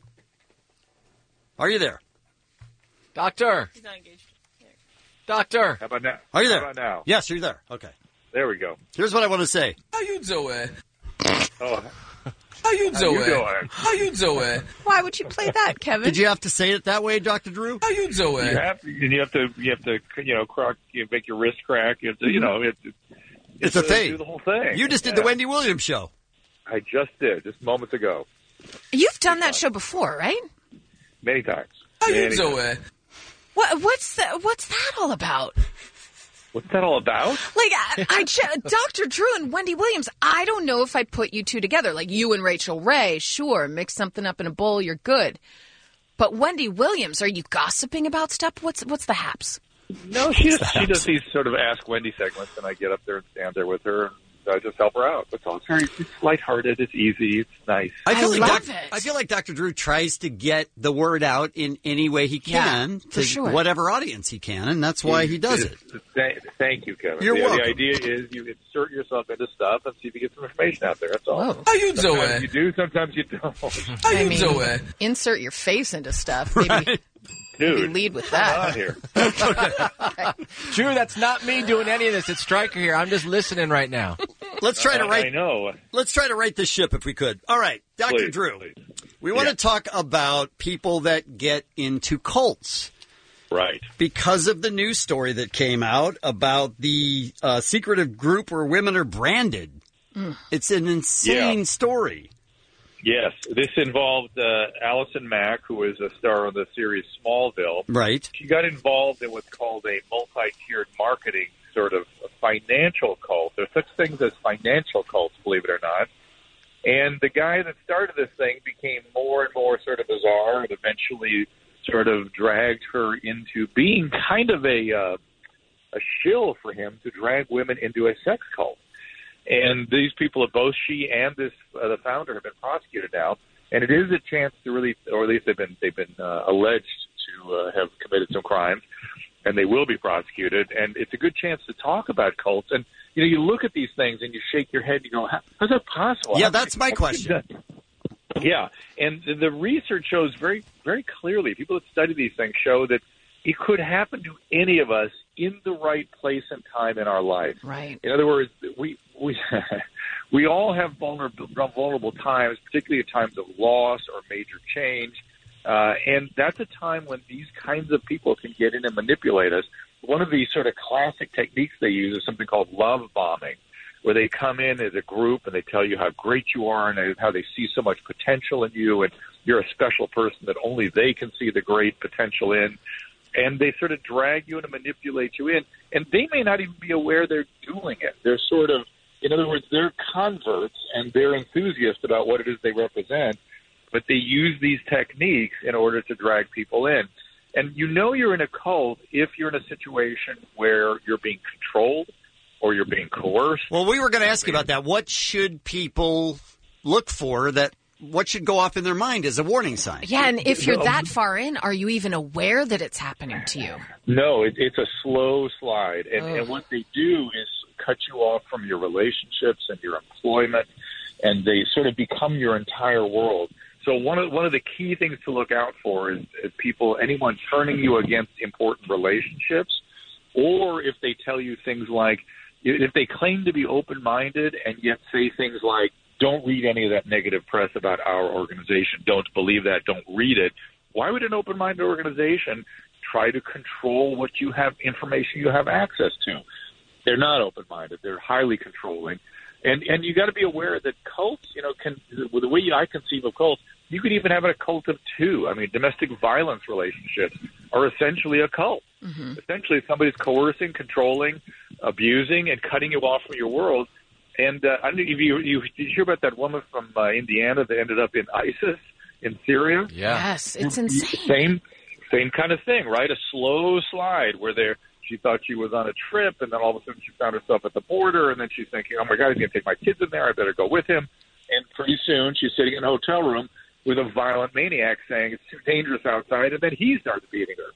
Are you there? Doctor. He's not engaged. Doctor. How about now? Are you there? How about now? Yes, you're there. Okay. There we go. Here's what I want to say. How you doing? Oh, How you How you doing? doing? How you doing? Why would you play that, Kevin? Did you have to say it that way, Doctor Drew? How you doing? you have to, and you have to, you have to, you know, crack, you make your wrist crack. You have to, you know, it, it, It's a to thing. Do the whole thing. You just did Yeah. the Wendy Williams show. I just did, just moments ago, You've done that show before, right? many times. How you Many times. doing? What, what's that? What's that all about? What's that all about? Like, I, I ch- Doctor Drew and Wendy Williams. I don't know if I put you two together. Like you and Rachel Ray, sure, mix something up in a bowl, you're good. But Wendy Williams, are you gossiping about stuff? What's what's the haps? No, she just, she does these sort of Ask Wendy segments, and I get up there and stand there with her, and I just help her out. That's all. It's very, it's lighthearted. It's easy. It's nice. I feel I like love Doc- it. I feel like Doctor Drew tries to get the word out in any way he can Yeah, to for sure. whatever audience he can, and that's why he does it. Thank, thank you, Kevin. You're the, welcome. the idea is you insert yourself into stuff and see if you get some information out there. That's all. Whoa. How you Sometimes doing? you do, sometimes you don't. How you I mean, doing? insert your face into stuff. Maybe, maybe Dude, lead with come on that. here. Drew, that's not me doing any of this. It's Stryker here. I'm just listening right now. Let's try to I- write. I know. Let's try to right this ship if we could. All right, Doctor Please, Drew. please. We want Yeah. to talk about people that get into cults. Right. Because of the news story that came out about the uh, secretive group where women are branded. Mm. It's an insane Yeah. story. Yes, this involved uh, Allison Mack, who is a star on the series Smallville. Right. She got involved in what's called a multi-tiered marketing sort of financial cult. There's such things as financial cults, believe it or not. And the guy that started this thing became more and more sort of bizarre and eventually sort of dragged her into being kind of a, uh, a shill for him to drag women into a sex cult. And these people, both she and this uh, the founder, have been prosecuted now, and it is a chance to really, or at least they've been they've been uh, alleged to uh, have committed some crimes, and they will be prosecuted. And it's a good chance to talk about cults. And you know, you look at these things and you shake your head. And you go, How, "How's that possible?" Yeah, How- that's my how- question. Yeah, and the- the research shows very very clearly. People that study these things show that it could happen to any of us in the right place and time in our life. Right. In other words, we we we all have vulnerable vulnerable times, particularly at times of loss or major change, uh, and that's a time when these kinds of people can get in and manipulate us. One of the sort of classic techniques they use is something called love bombing, where they come in as a group and they tell you how great you are and how they see so much potential in you, and you're a special person that only they can see the great potential in. And they sort of drag you in and manipulate you in. And they may not even be aware they're doing it. They're sort of, in other words, they're converts and they're enthusiasts about what it is they represent, but they use these techniques in order to drag people in. And you know you're in a cult if you're in a situation where you're being controlled or you're being coerced. Well, we were going to ask you about that. What should people look for that what should go off in their mind as a warning sign? Yeah, and if you're that far in, are you even aware that it's happening to you? No, it, it's a slow slide. And, Ugh. and what they do is cut you off from your relationships and your employment, and they sort of become your entire world. So one of one of the key things to look out for is, is people, anyone turning you against important relationships, or if they tell you things like, if they claim to be open-minded and yet say things like, don't read any of that negative press about our organization, don't believe that, don't read it, why would an open-minded organization try to control what you have, information you have access to? They're not open-minded. They're highly controlling. And and you got to be aware that cults, you know, can with the way I conceive of cults, you could even have a cult of two. I mean, domestic violence relationships are essentially a cult. Mm-hmm. Essentially, somebody's coercing, controlling, abusing, and cutting you off from your world. And uh, I don't know if you, you did you hear about that woman from uh, Indiana that ended up in ISIS in Syria? Yes, it's insane. Same same kind of thing, right? A slow slide where they're. She thought she was on a trip, and then all of a sudden she found herself at the border, and then she's thinking, oh, my God, he's going to take my kids in there. I better go with him. And pretty soon she's sitting in a hotel room with a violent maniac saying it's too dangerous outside, and then he starts beating her.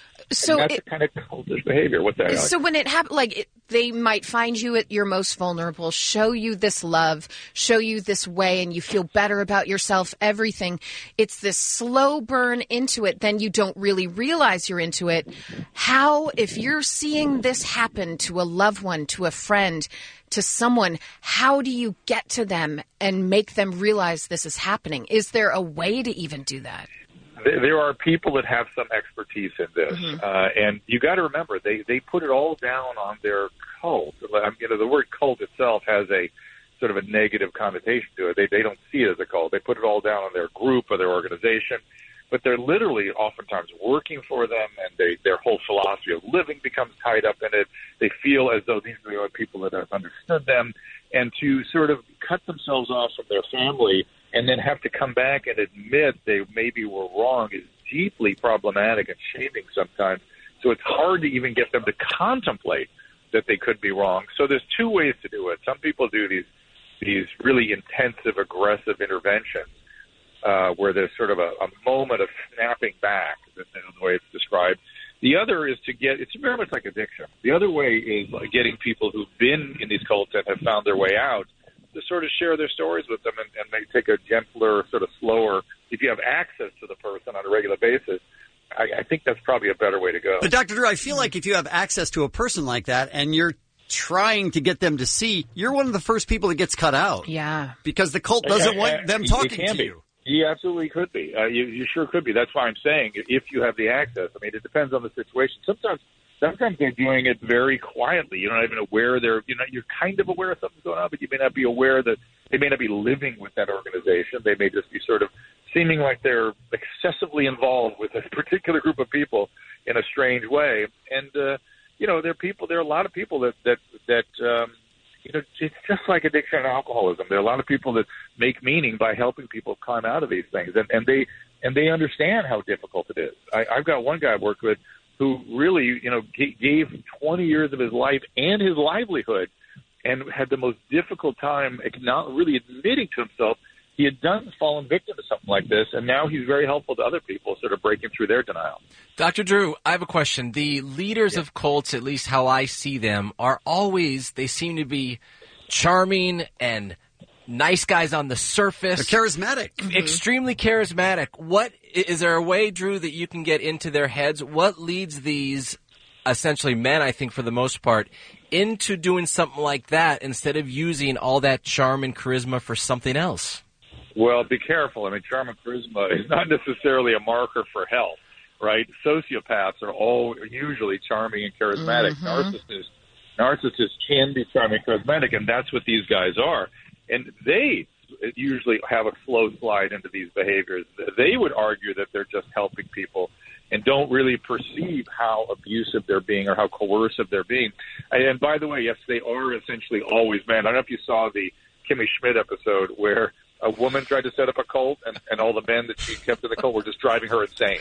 So and that's it, the kind of cultish behavior. What's that? Alex? So when it happens, like it, they might find you at your most vulnerable, show you this love, show you this way, and you feel better about yourself, everything. It's this slow burn into it. Then you don't really realize you're into it. How, if you're seeing this happen to a loved one, to a friend, to someone, how do you get to them and make them realize this is happening? Is there a way to even do that? There are people that have some expertise in this, Mm-hmm. uh, and you got to remember they they put it all down on their cult. You know, the word cult itself has a sort of a negative connotation to it. They they don't see it as a cult. They put it all down on their group or their organization, but they're literally oftentimes working for them, and they their whole philosophy of living becomes tied up in it. They feel as though these are the only people that have understood them, and to sort of cut themselves off from their family and then have to come back and admit they maybe were wrong is deeply problematic and shaming sometimes. So it's hard to even get them to contemplate that they could be wrong. So there's two ways to do it. Some people do these these really intensive, aggressive interventions uh, where there's sort of a, a moment of snapping back, that's the way it's described. The other is to get, it's very much like addiction. The other way is like getting people who've been in these cults and have found their way out to sort of share their stories with them and, and maybe take a gentler, sort of slower, if you have access to the person on a regular basis, I, I think that's probably a better way to go. But Doctor Drew, I feel like if you have access to a person like that and you're trying to get them to see, you're one of the first people that gets cut out. Yeah. Because the cult doesn't want them talking it can to be. you. You absolutely could be. Uh, you, you sure could be. That's why I'm saying if you have the access. I mean, it depends on the situation. Sometimes Sometimes they're doing it very quietly. You're not even aware they're, you know, you're kind of aware something's going on, but you may not be aware that they may not be living with that organization. They may just be sort of seeming like they're excessively involved with a particular group of people in a strange way. And, uh, you know, there are people, there are a lot of people that, that, that, um, you know, it's just like addiction and alcoholism. There are a lot of people that make meaning by helping people climb out of these things. And, and they, and they understand how difficult it is. I, I've got one guy I worked with who really, you know, g- gave twenty years of his life and his livelihood and had the most difficult time not really admitting to himself he had done fallen victim to something like this, and now he's very helpful to other people sort of breaking through their denial. Doctor Drew, I have a question. The leaders yeah. of cults, at least how I see them, are always, they seem to be charming and nice guys on the surface. They're charismatic. Mm-hmm. Extremely charismatic. What, is there a way, Drew, that you can get into their heads? What leads these, essentially men, I think for the most part, into doing something like that instead of using all that charm and charisma for something else? Well, be careful. I mean, charm and charisma is not necessarily a marker for health, right? Sociopaths are all usually charming and charismatic. Mm-hmm. Narcissists, narcissists can be charming and charismatic, and that's what these guys are. And they usually have a slow slide into these behaviors. They would argue that they're just helping people and don't really perceive how abusive they're being or how coercive they're being. And by the way, yes, they are essentially always men. I don't know if you saw the Kimmy Schmidt episode where a woman tried to set up a cult, and, and all the men that she kept in the cult were just driving her insane.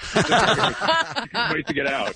Wait to get out.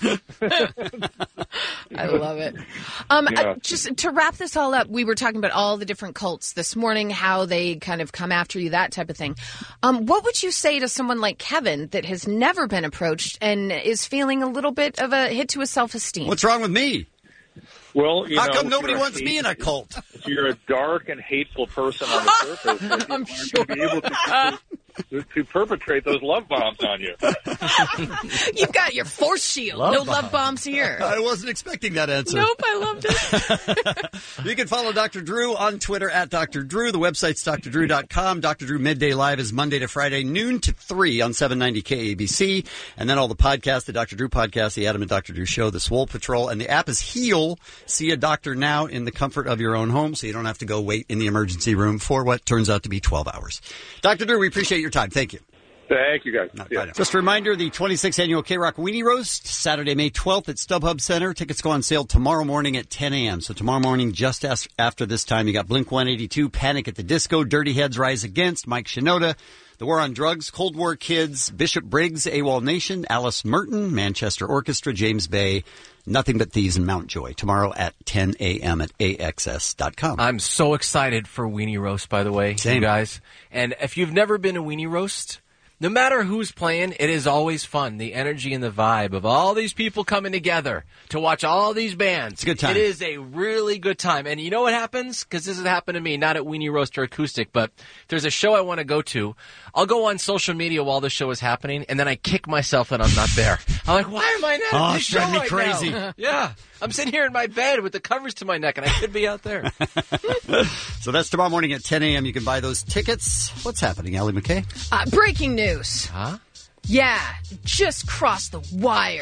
I love it. Um, Yeah. uh, just to wrap this all up, we were talking about all the different cults this morning, how they kind of come after you, that type of thing. Um, what would you say to someone like Kevin that has never been approached and is feeling a little bit of a hit to his self-esteem? What's wrong with me? Well, you How know, come if nobody you're a wants me hate- in a cult? If you're a dark and hateful person on the surface, I'm you aren't going to be able to to, to perpetrate those love bombs on you. You've got your force shield. Love no bomb. love bombs here. I wasn't expecting that answer. Nope, I loved it. You can follow Doctor Drew on Twitter at Doctor Drew. The website's d r drew dot com. Doctor Drew Midday Live is Monday to Friday, noon to three on seven ninety K A B C. And then all the podcasts, the Doctor Drew podcast, the Adam and Doctor Drew Show, the Swole Patrol, and the app is Heal. See a doctor now in the comfort of your own home, so you don't have to go wait in the emergency room for what turns out to be twelve hours. Doctor Drew, we appreciate your time. Thank you. Thank you, guys. Yeah. Just a reminder, the twenty-sixth Annual K-Rock Weenie Roast, Saturday, May twelfth at StubHub Center. Tickets go on sale tomorrow morning at ten a.m. So tomorrow morning, just as, after this time, you got Blink one eighty-two, Panic at the Disco, Dirty Heads Rise Against, Mike Shinoda, The War on Drugs, Cold War Kids, Bishop Briggs, AWOL Nation, Alice Merton, Manchester Orchestra, James Bay, Nothing But Thieves, and Mountjoy. Tomorrow at ten a.m. at A X S dot com. I'm so excited for Weenie Roast, by the way, Same. you guys. And if you've never been to Weenie Roast, no matter who's playing, it is always fun. The energy and the vibe of all these people coming together to watch all these bands. It's a good time. It is a really good time. And you know what happens? Because this has happened to me, not at Weenie Roast or Acoustic, but if there's a show I want to go to, I'll go on social media while the show is happening, and then I kick myself that I'm not there. I'm like, why am I not Oh, at this it's show driving me right crazy. now? Yeah. I'm sitting here in my bed with the covers to my neck, and I should be out there. So that's tomorrow morning at ten a.m. You can buy those tickets. What's happening, Allie McKay? Uh, breaking news. Huh? Yeah, just crossed the wire.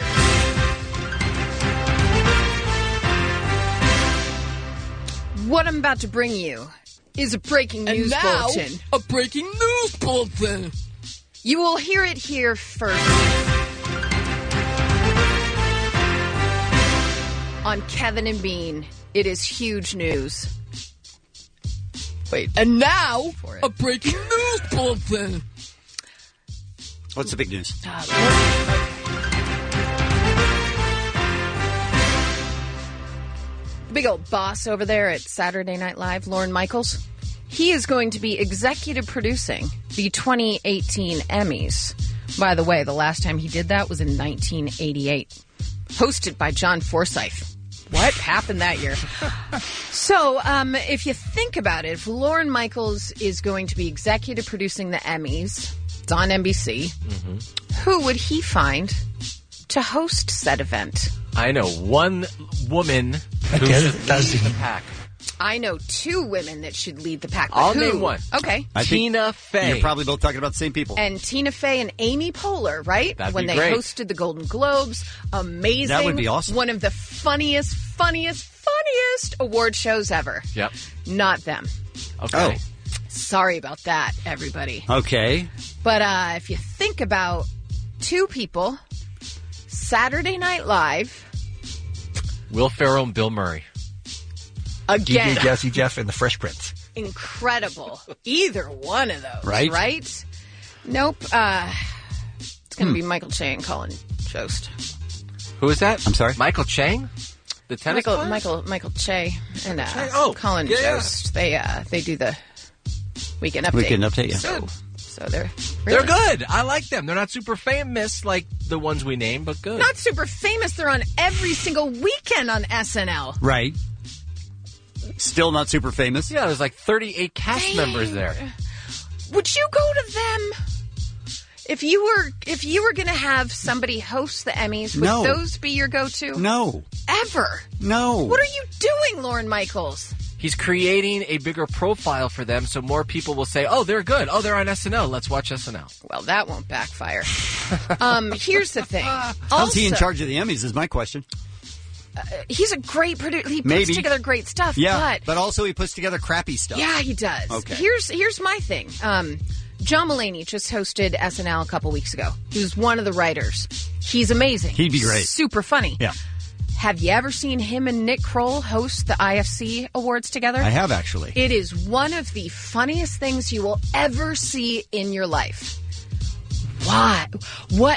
What I'm about to bring you is a breaking And news now, bulletin. a breaking news bulletin. You will hear it here first. On Kevin and Bean, it is huge news. Wait. And now, a breaking news bulletin. What's the big news? The big old boss over there at Saturday Night Live, Lorne Michaels, he is going to be executive producing the twenty eighteen Emmys. By the way, the last time he did that was in nineteen eighty-eight. Hosted by John Forsythe. What happened that year? So, um, if you think about it, if Lorne Michaels is going to be executive producing the Emmys, it's on N B C, Mm-hmm. who would he find to host said event? I know one woman who Okay, should that's- lead the pack. I know two women that should lead the pack. but I'll who? name one. Okay. I think Tina Fey. You're probably both talking about the same people. And Tina Fey and Amy Poehler, right? That'd when be they great. hosted the Golden Globes. Amazing. That would be awesome. One of the funniest, funniest, funniest award shows ever. Yep. Not them. Okay. Sorry about that, everybody. Okay. But uh, if you think about two people, Saturday Night Live, Will Ferrell and Bill Murray. again, D J Jesse Jeff and the Fresh Prince. incredible. Either one of those, Right. right? Nope. Uh, it's going to Hmm. be Michael Che and Colin Jost. Who is that? I'm sorry? Michael Chang? The tennis Michael, player? Michael, Michael Che and uh, Che? Oh, Colin yeah, yeah. Jost. They uh, they do the weekend update. Weekend update, yeah. So, so they're They're really good. I like them. They're not super famous like the ones we named, but good. not super famous. They're on every single weekend on S N L. Right. Still not super famous. Yeah, there's like thirty-eight cast members there. Would you go to them? If you were if you were going to have somebody host the Emmys, would No. those be your go-to? No. Ever. No. What are you doing, Lorne Michaels? He's creating a bigger profile for them so more people will say, oh, they're good. Oh, they're on S N L. Let's watch S N L. Well, that won't backfire. um, here's the thing. How's he in Also- charge of the Emmys is my question. He's a great producer. He puts Maybe. together great stuff. Yeah, but also he puts together crappy stuff. yeah, he does. Okay. Here's here's my thing. Um, John Mulaney just hosted S N L a couple weeks ago. He was one of the writers. He's amazing. He'd be great. Super funny. Yeah. Have you ever seen him and Nick Kroll host the I F C awards together? I have actually. It is one of the funniest things you will ever see in your life. Why? What?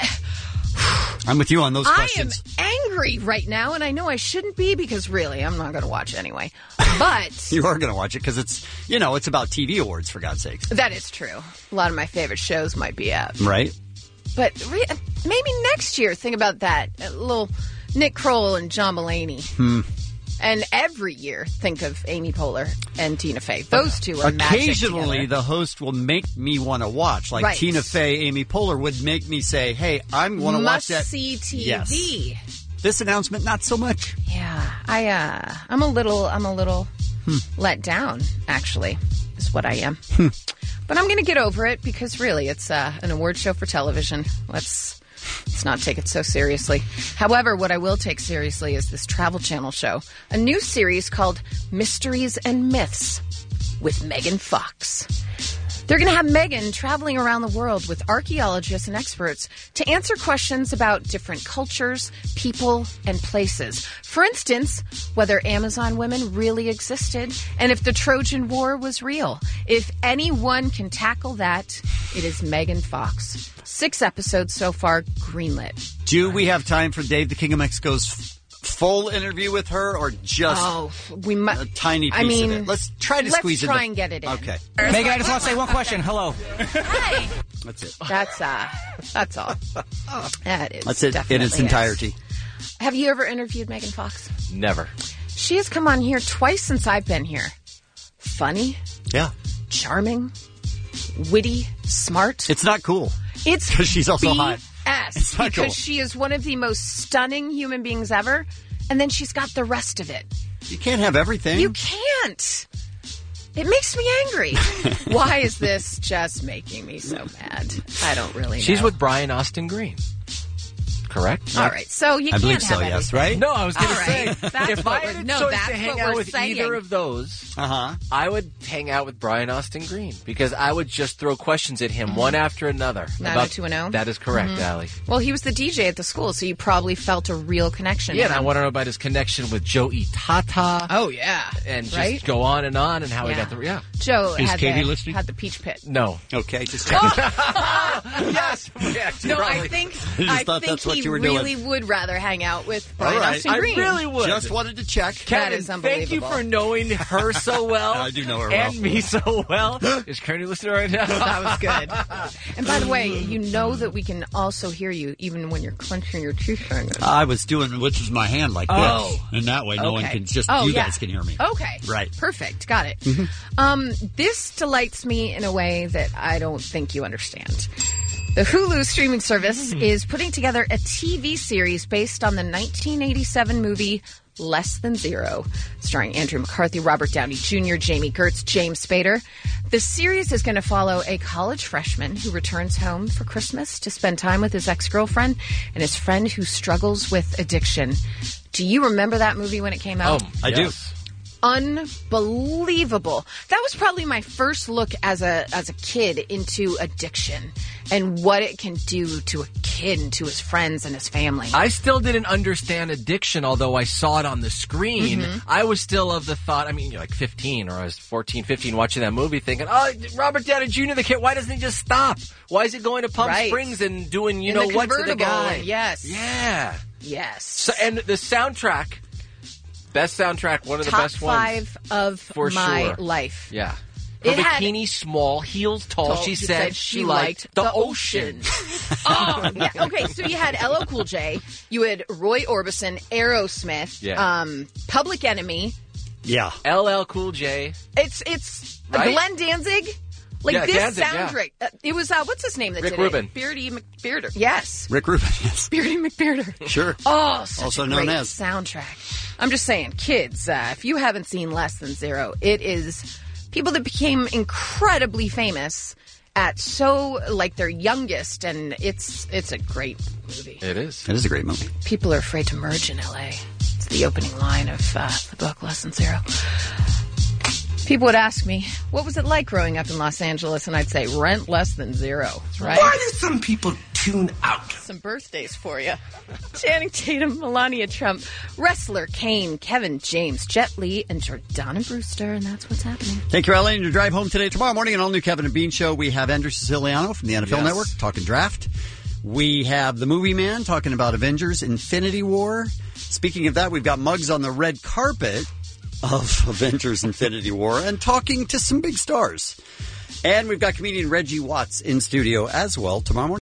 I'm with you on those I am questions. angry right now, and I know I shouldn't be because really, I'm not going to watch anyway. But You are going to watch it because it's, you know, it's about T V awards, for God's sakes. that is true. A lot of my favorite shows might be out. Right? But re- maybe next year, think about that. A little Nick Kroll and John Mulaney. Hmm. And every year, think of Amy Poehler and Tina Fey. Those two are magic Occasionally, together. the host will make me want to watch. Like Right. Tina Fey, Amy Poehler would make me say, hey, I want to watch that. Must-see T V. Yes. This announcement, not so much. Yeah, I, uh, I'm a little, I'm a little Hmm. let down, actually, is what I am. Hmm. But I'm going to get over it because really, it's uh, an award show for television. Let's let's not take it so seriously. However, what I will take seriously is this Travel Channel show, a new series called Mysteries and Myths with Megan Fox. They're going to have Megan traveling around the world with archaeologists and experts to answer questions about different cultures, people, and places. For instance, whether Amazon women really existed and if the Trojan War was real. If anyone can tackle that, it is Megan Fox. Six episodes so far, greenlit. Do we have time for Dave, the King of Mexico's f- full interview with her, or just Oh, we might. a tiny piece I mean, of it? Let's try to let's squeeze it. try in. and get it in. Okay. Megan, I just want to say one question. Hello. That's it. That's uh, that's all. That is. That's it in definitely its it. entirety. Have you ever interviewed Megan Fox? Never. She has come on here twice since I've been here. Funny, Yeah. charming, witty, smart. It's not cool. It's 'Cause she's also hot. S It's not because cool. she is one of the most stunning human beings ever, and then she's got the rest of it. You can't have everything. You can't. It makes me angry. Why is this just making me so mad? I don't really know. She's with Brian Austin Green. Correct? All right, so you I can't believe have so, yes, everything. right? No, I was gonna All right, say, that's if what I we're- had a no, choice that's to hang what out we're with saying. either of those, uh-huh. I would hang out with Brian Austin Green because I would just throw questions at him Mhm. one after another. nine oh two one oh? That is correct, Mhm. Allie. Well, he was the D J at the school, so you probably felt a real connection. Yeah, to and I him. want to know about his connection with Joey Tata. Oh, yeah. And just Right? go on and on and how he Yeah. got the... Yeah. Joe Is had, Katie the, listening? had the peach pit. No. Okay, just yes. Yeah, No, I probably. think I just I thought think that's what he you were doing. really would rather hang out with All Brian right. Austin I Green. really would. Just wanted to check. That Kevin, is thank you unbelievable. for knowing her so well. I do know her and well. me so well. Is Kearney listening right now? That was good. And by the way, you know that we can also hear you even when you're clenching your teeth. I was doing, which was my hand like this. Oh. And that way, no one Okay. can, just Oh, you yeah. guys can hear me. Okay. Right. Perfect. Got it. Mm-hmm. Um, this delights me in a way that I don't think you understand. The Hulu streaming service Mm. is putting together a T V series based on the nineteen eighty-seven movie Less Than Zero, starring Andrew McCarthy, Robert Downey Junior, Jamie Gertz, James Spader. The series is going to follow a college freshman who returns home for Christmas to spend time with his ex-girlfriend and his friend who struggles with addiction. Do you remember that movie when it came out? Oh, I do. Unbelievable. That was probably my first look as a as a kid into addiction and what it can do to a kid and to his friends and his family. I still didn't understand addiction, although I saw it on the screen. Mhm. I was still of the thought, I mean, you're like fifteen, or I was fourteen, fifteen watching that movie thinking, oh, Robert Downey Junior, the kid, why doesn't he just stop? Why is he going to Palm Right. Springs and doing, you In know, the what to the convertible, guy? and yes. Yeah. Yes. So, and the soundtrack, best soundtrack, one of the Top best ones. five of For my sure. life. Yeah. Her It had- bikini small, heels tall. Tall. She She said said she she liked liked the, the ocean. Oh, yeah. Okay, so you had L L Cool J, you had Roy Orbison, Aerosmith, Yeah. um, Public Enemy. Yeah. L L Cool J. It's it's Right? Glenn Danzig. Like Yeah, this Danzig, yeah. soundtrack. Uh, it was uh, what's his name that Rick did Rubin. it? Beardy McBearder. Yes, Rick Rubin, yes. Beardy McBearder. Sure. Oh, such Also a known great as. soundtrack. I'm just saying, kids, uh, if you haven't seen Less Than Zero, it is people that became incredibly famous at so like their youngest, and it's it's a great movie. It is. It is a great movie. People are afraid to merge in L A. It's the opening line of uh, the book Less Than Zero. People would ask me, what was it like growing up in Los Angeles? And I'd say, rent less than zero, right? Why do some people tune out? Some birthdays for you. Channing Tatum, Melania Trump, wrestler Kane, Kevin James, Jet Li, and Jordana Brewster, and that's what's happening. Thank you, Ellie, and your drive home today. Tomorrow morning, an all-new Kevin and Bean show. We have Andrew Siciliano from the N F L Yes. Network talking draft. We have the Movie Man talking about Avengers Infinity War. Speaking of that, we've got Muggs on the red carpet of Avengers Infinity War and talking to some big stars. And we've got comedian Reggie Watts in studio as well tomorrow morning.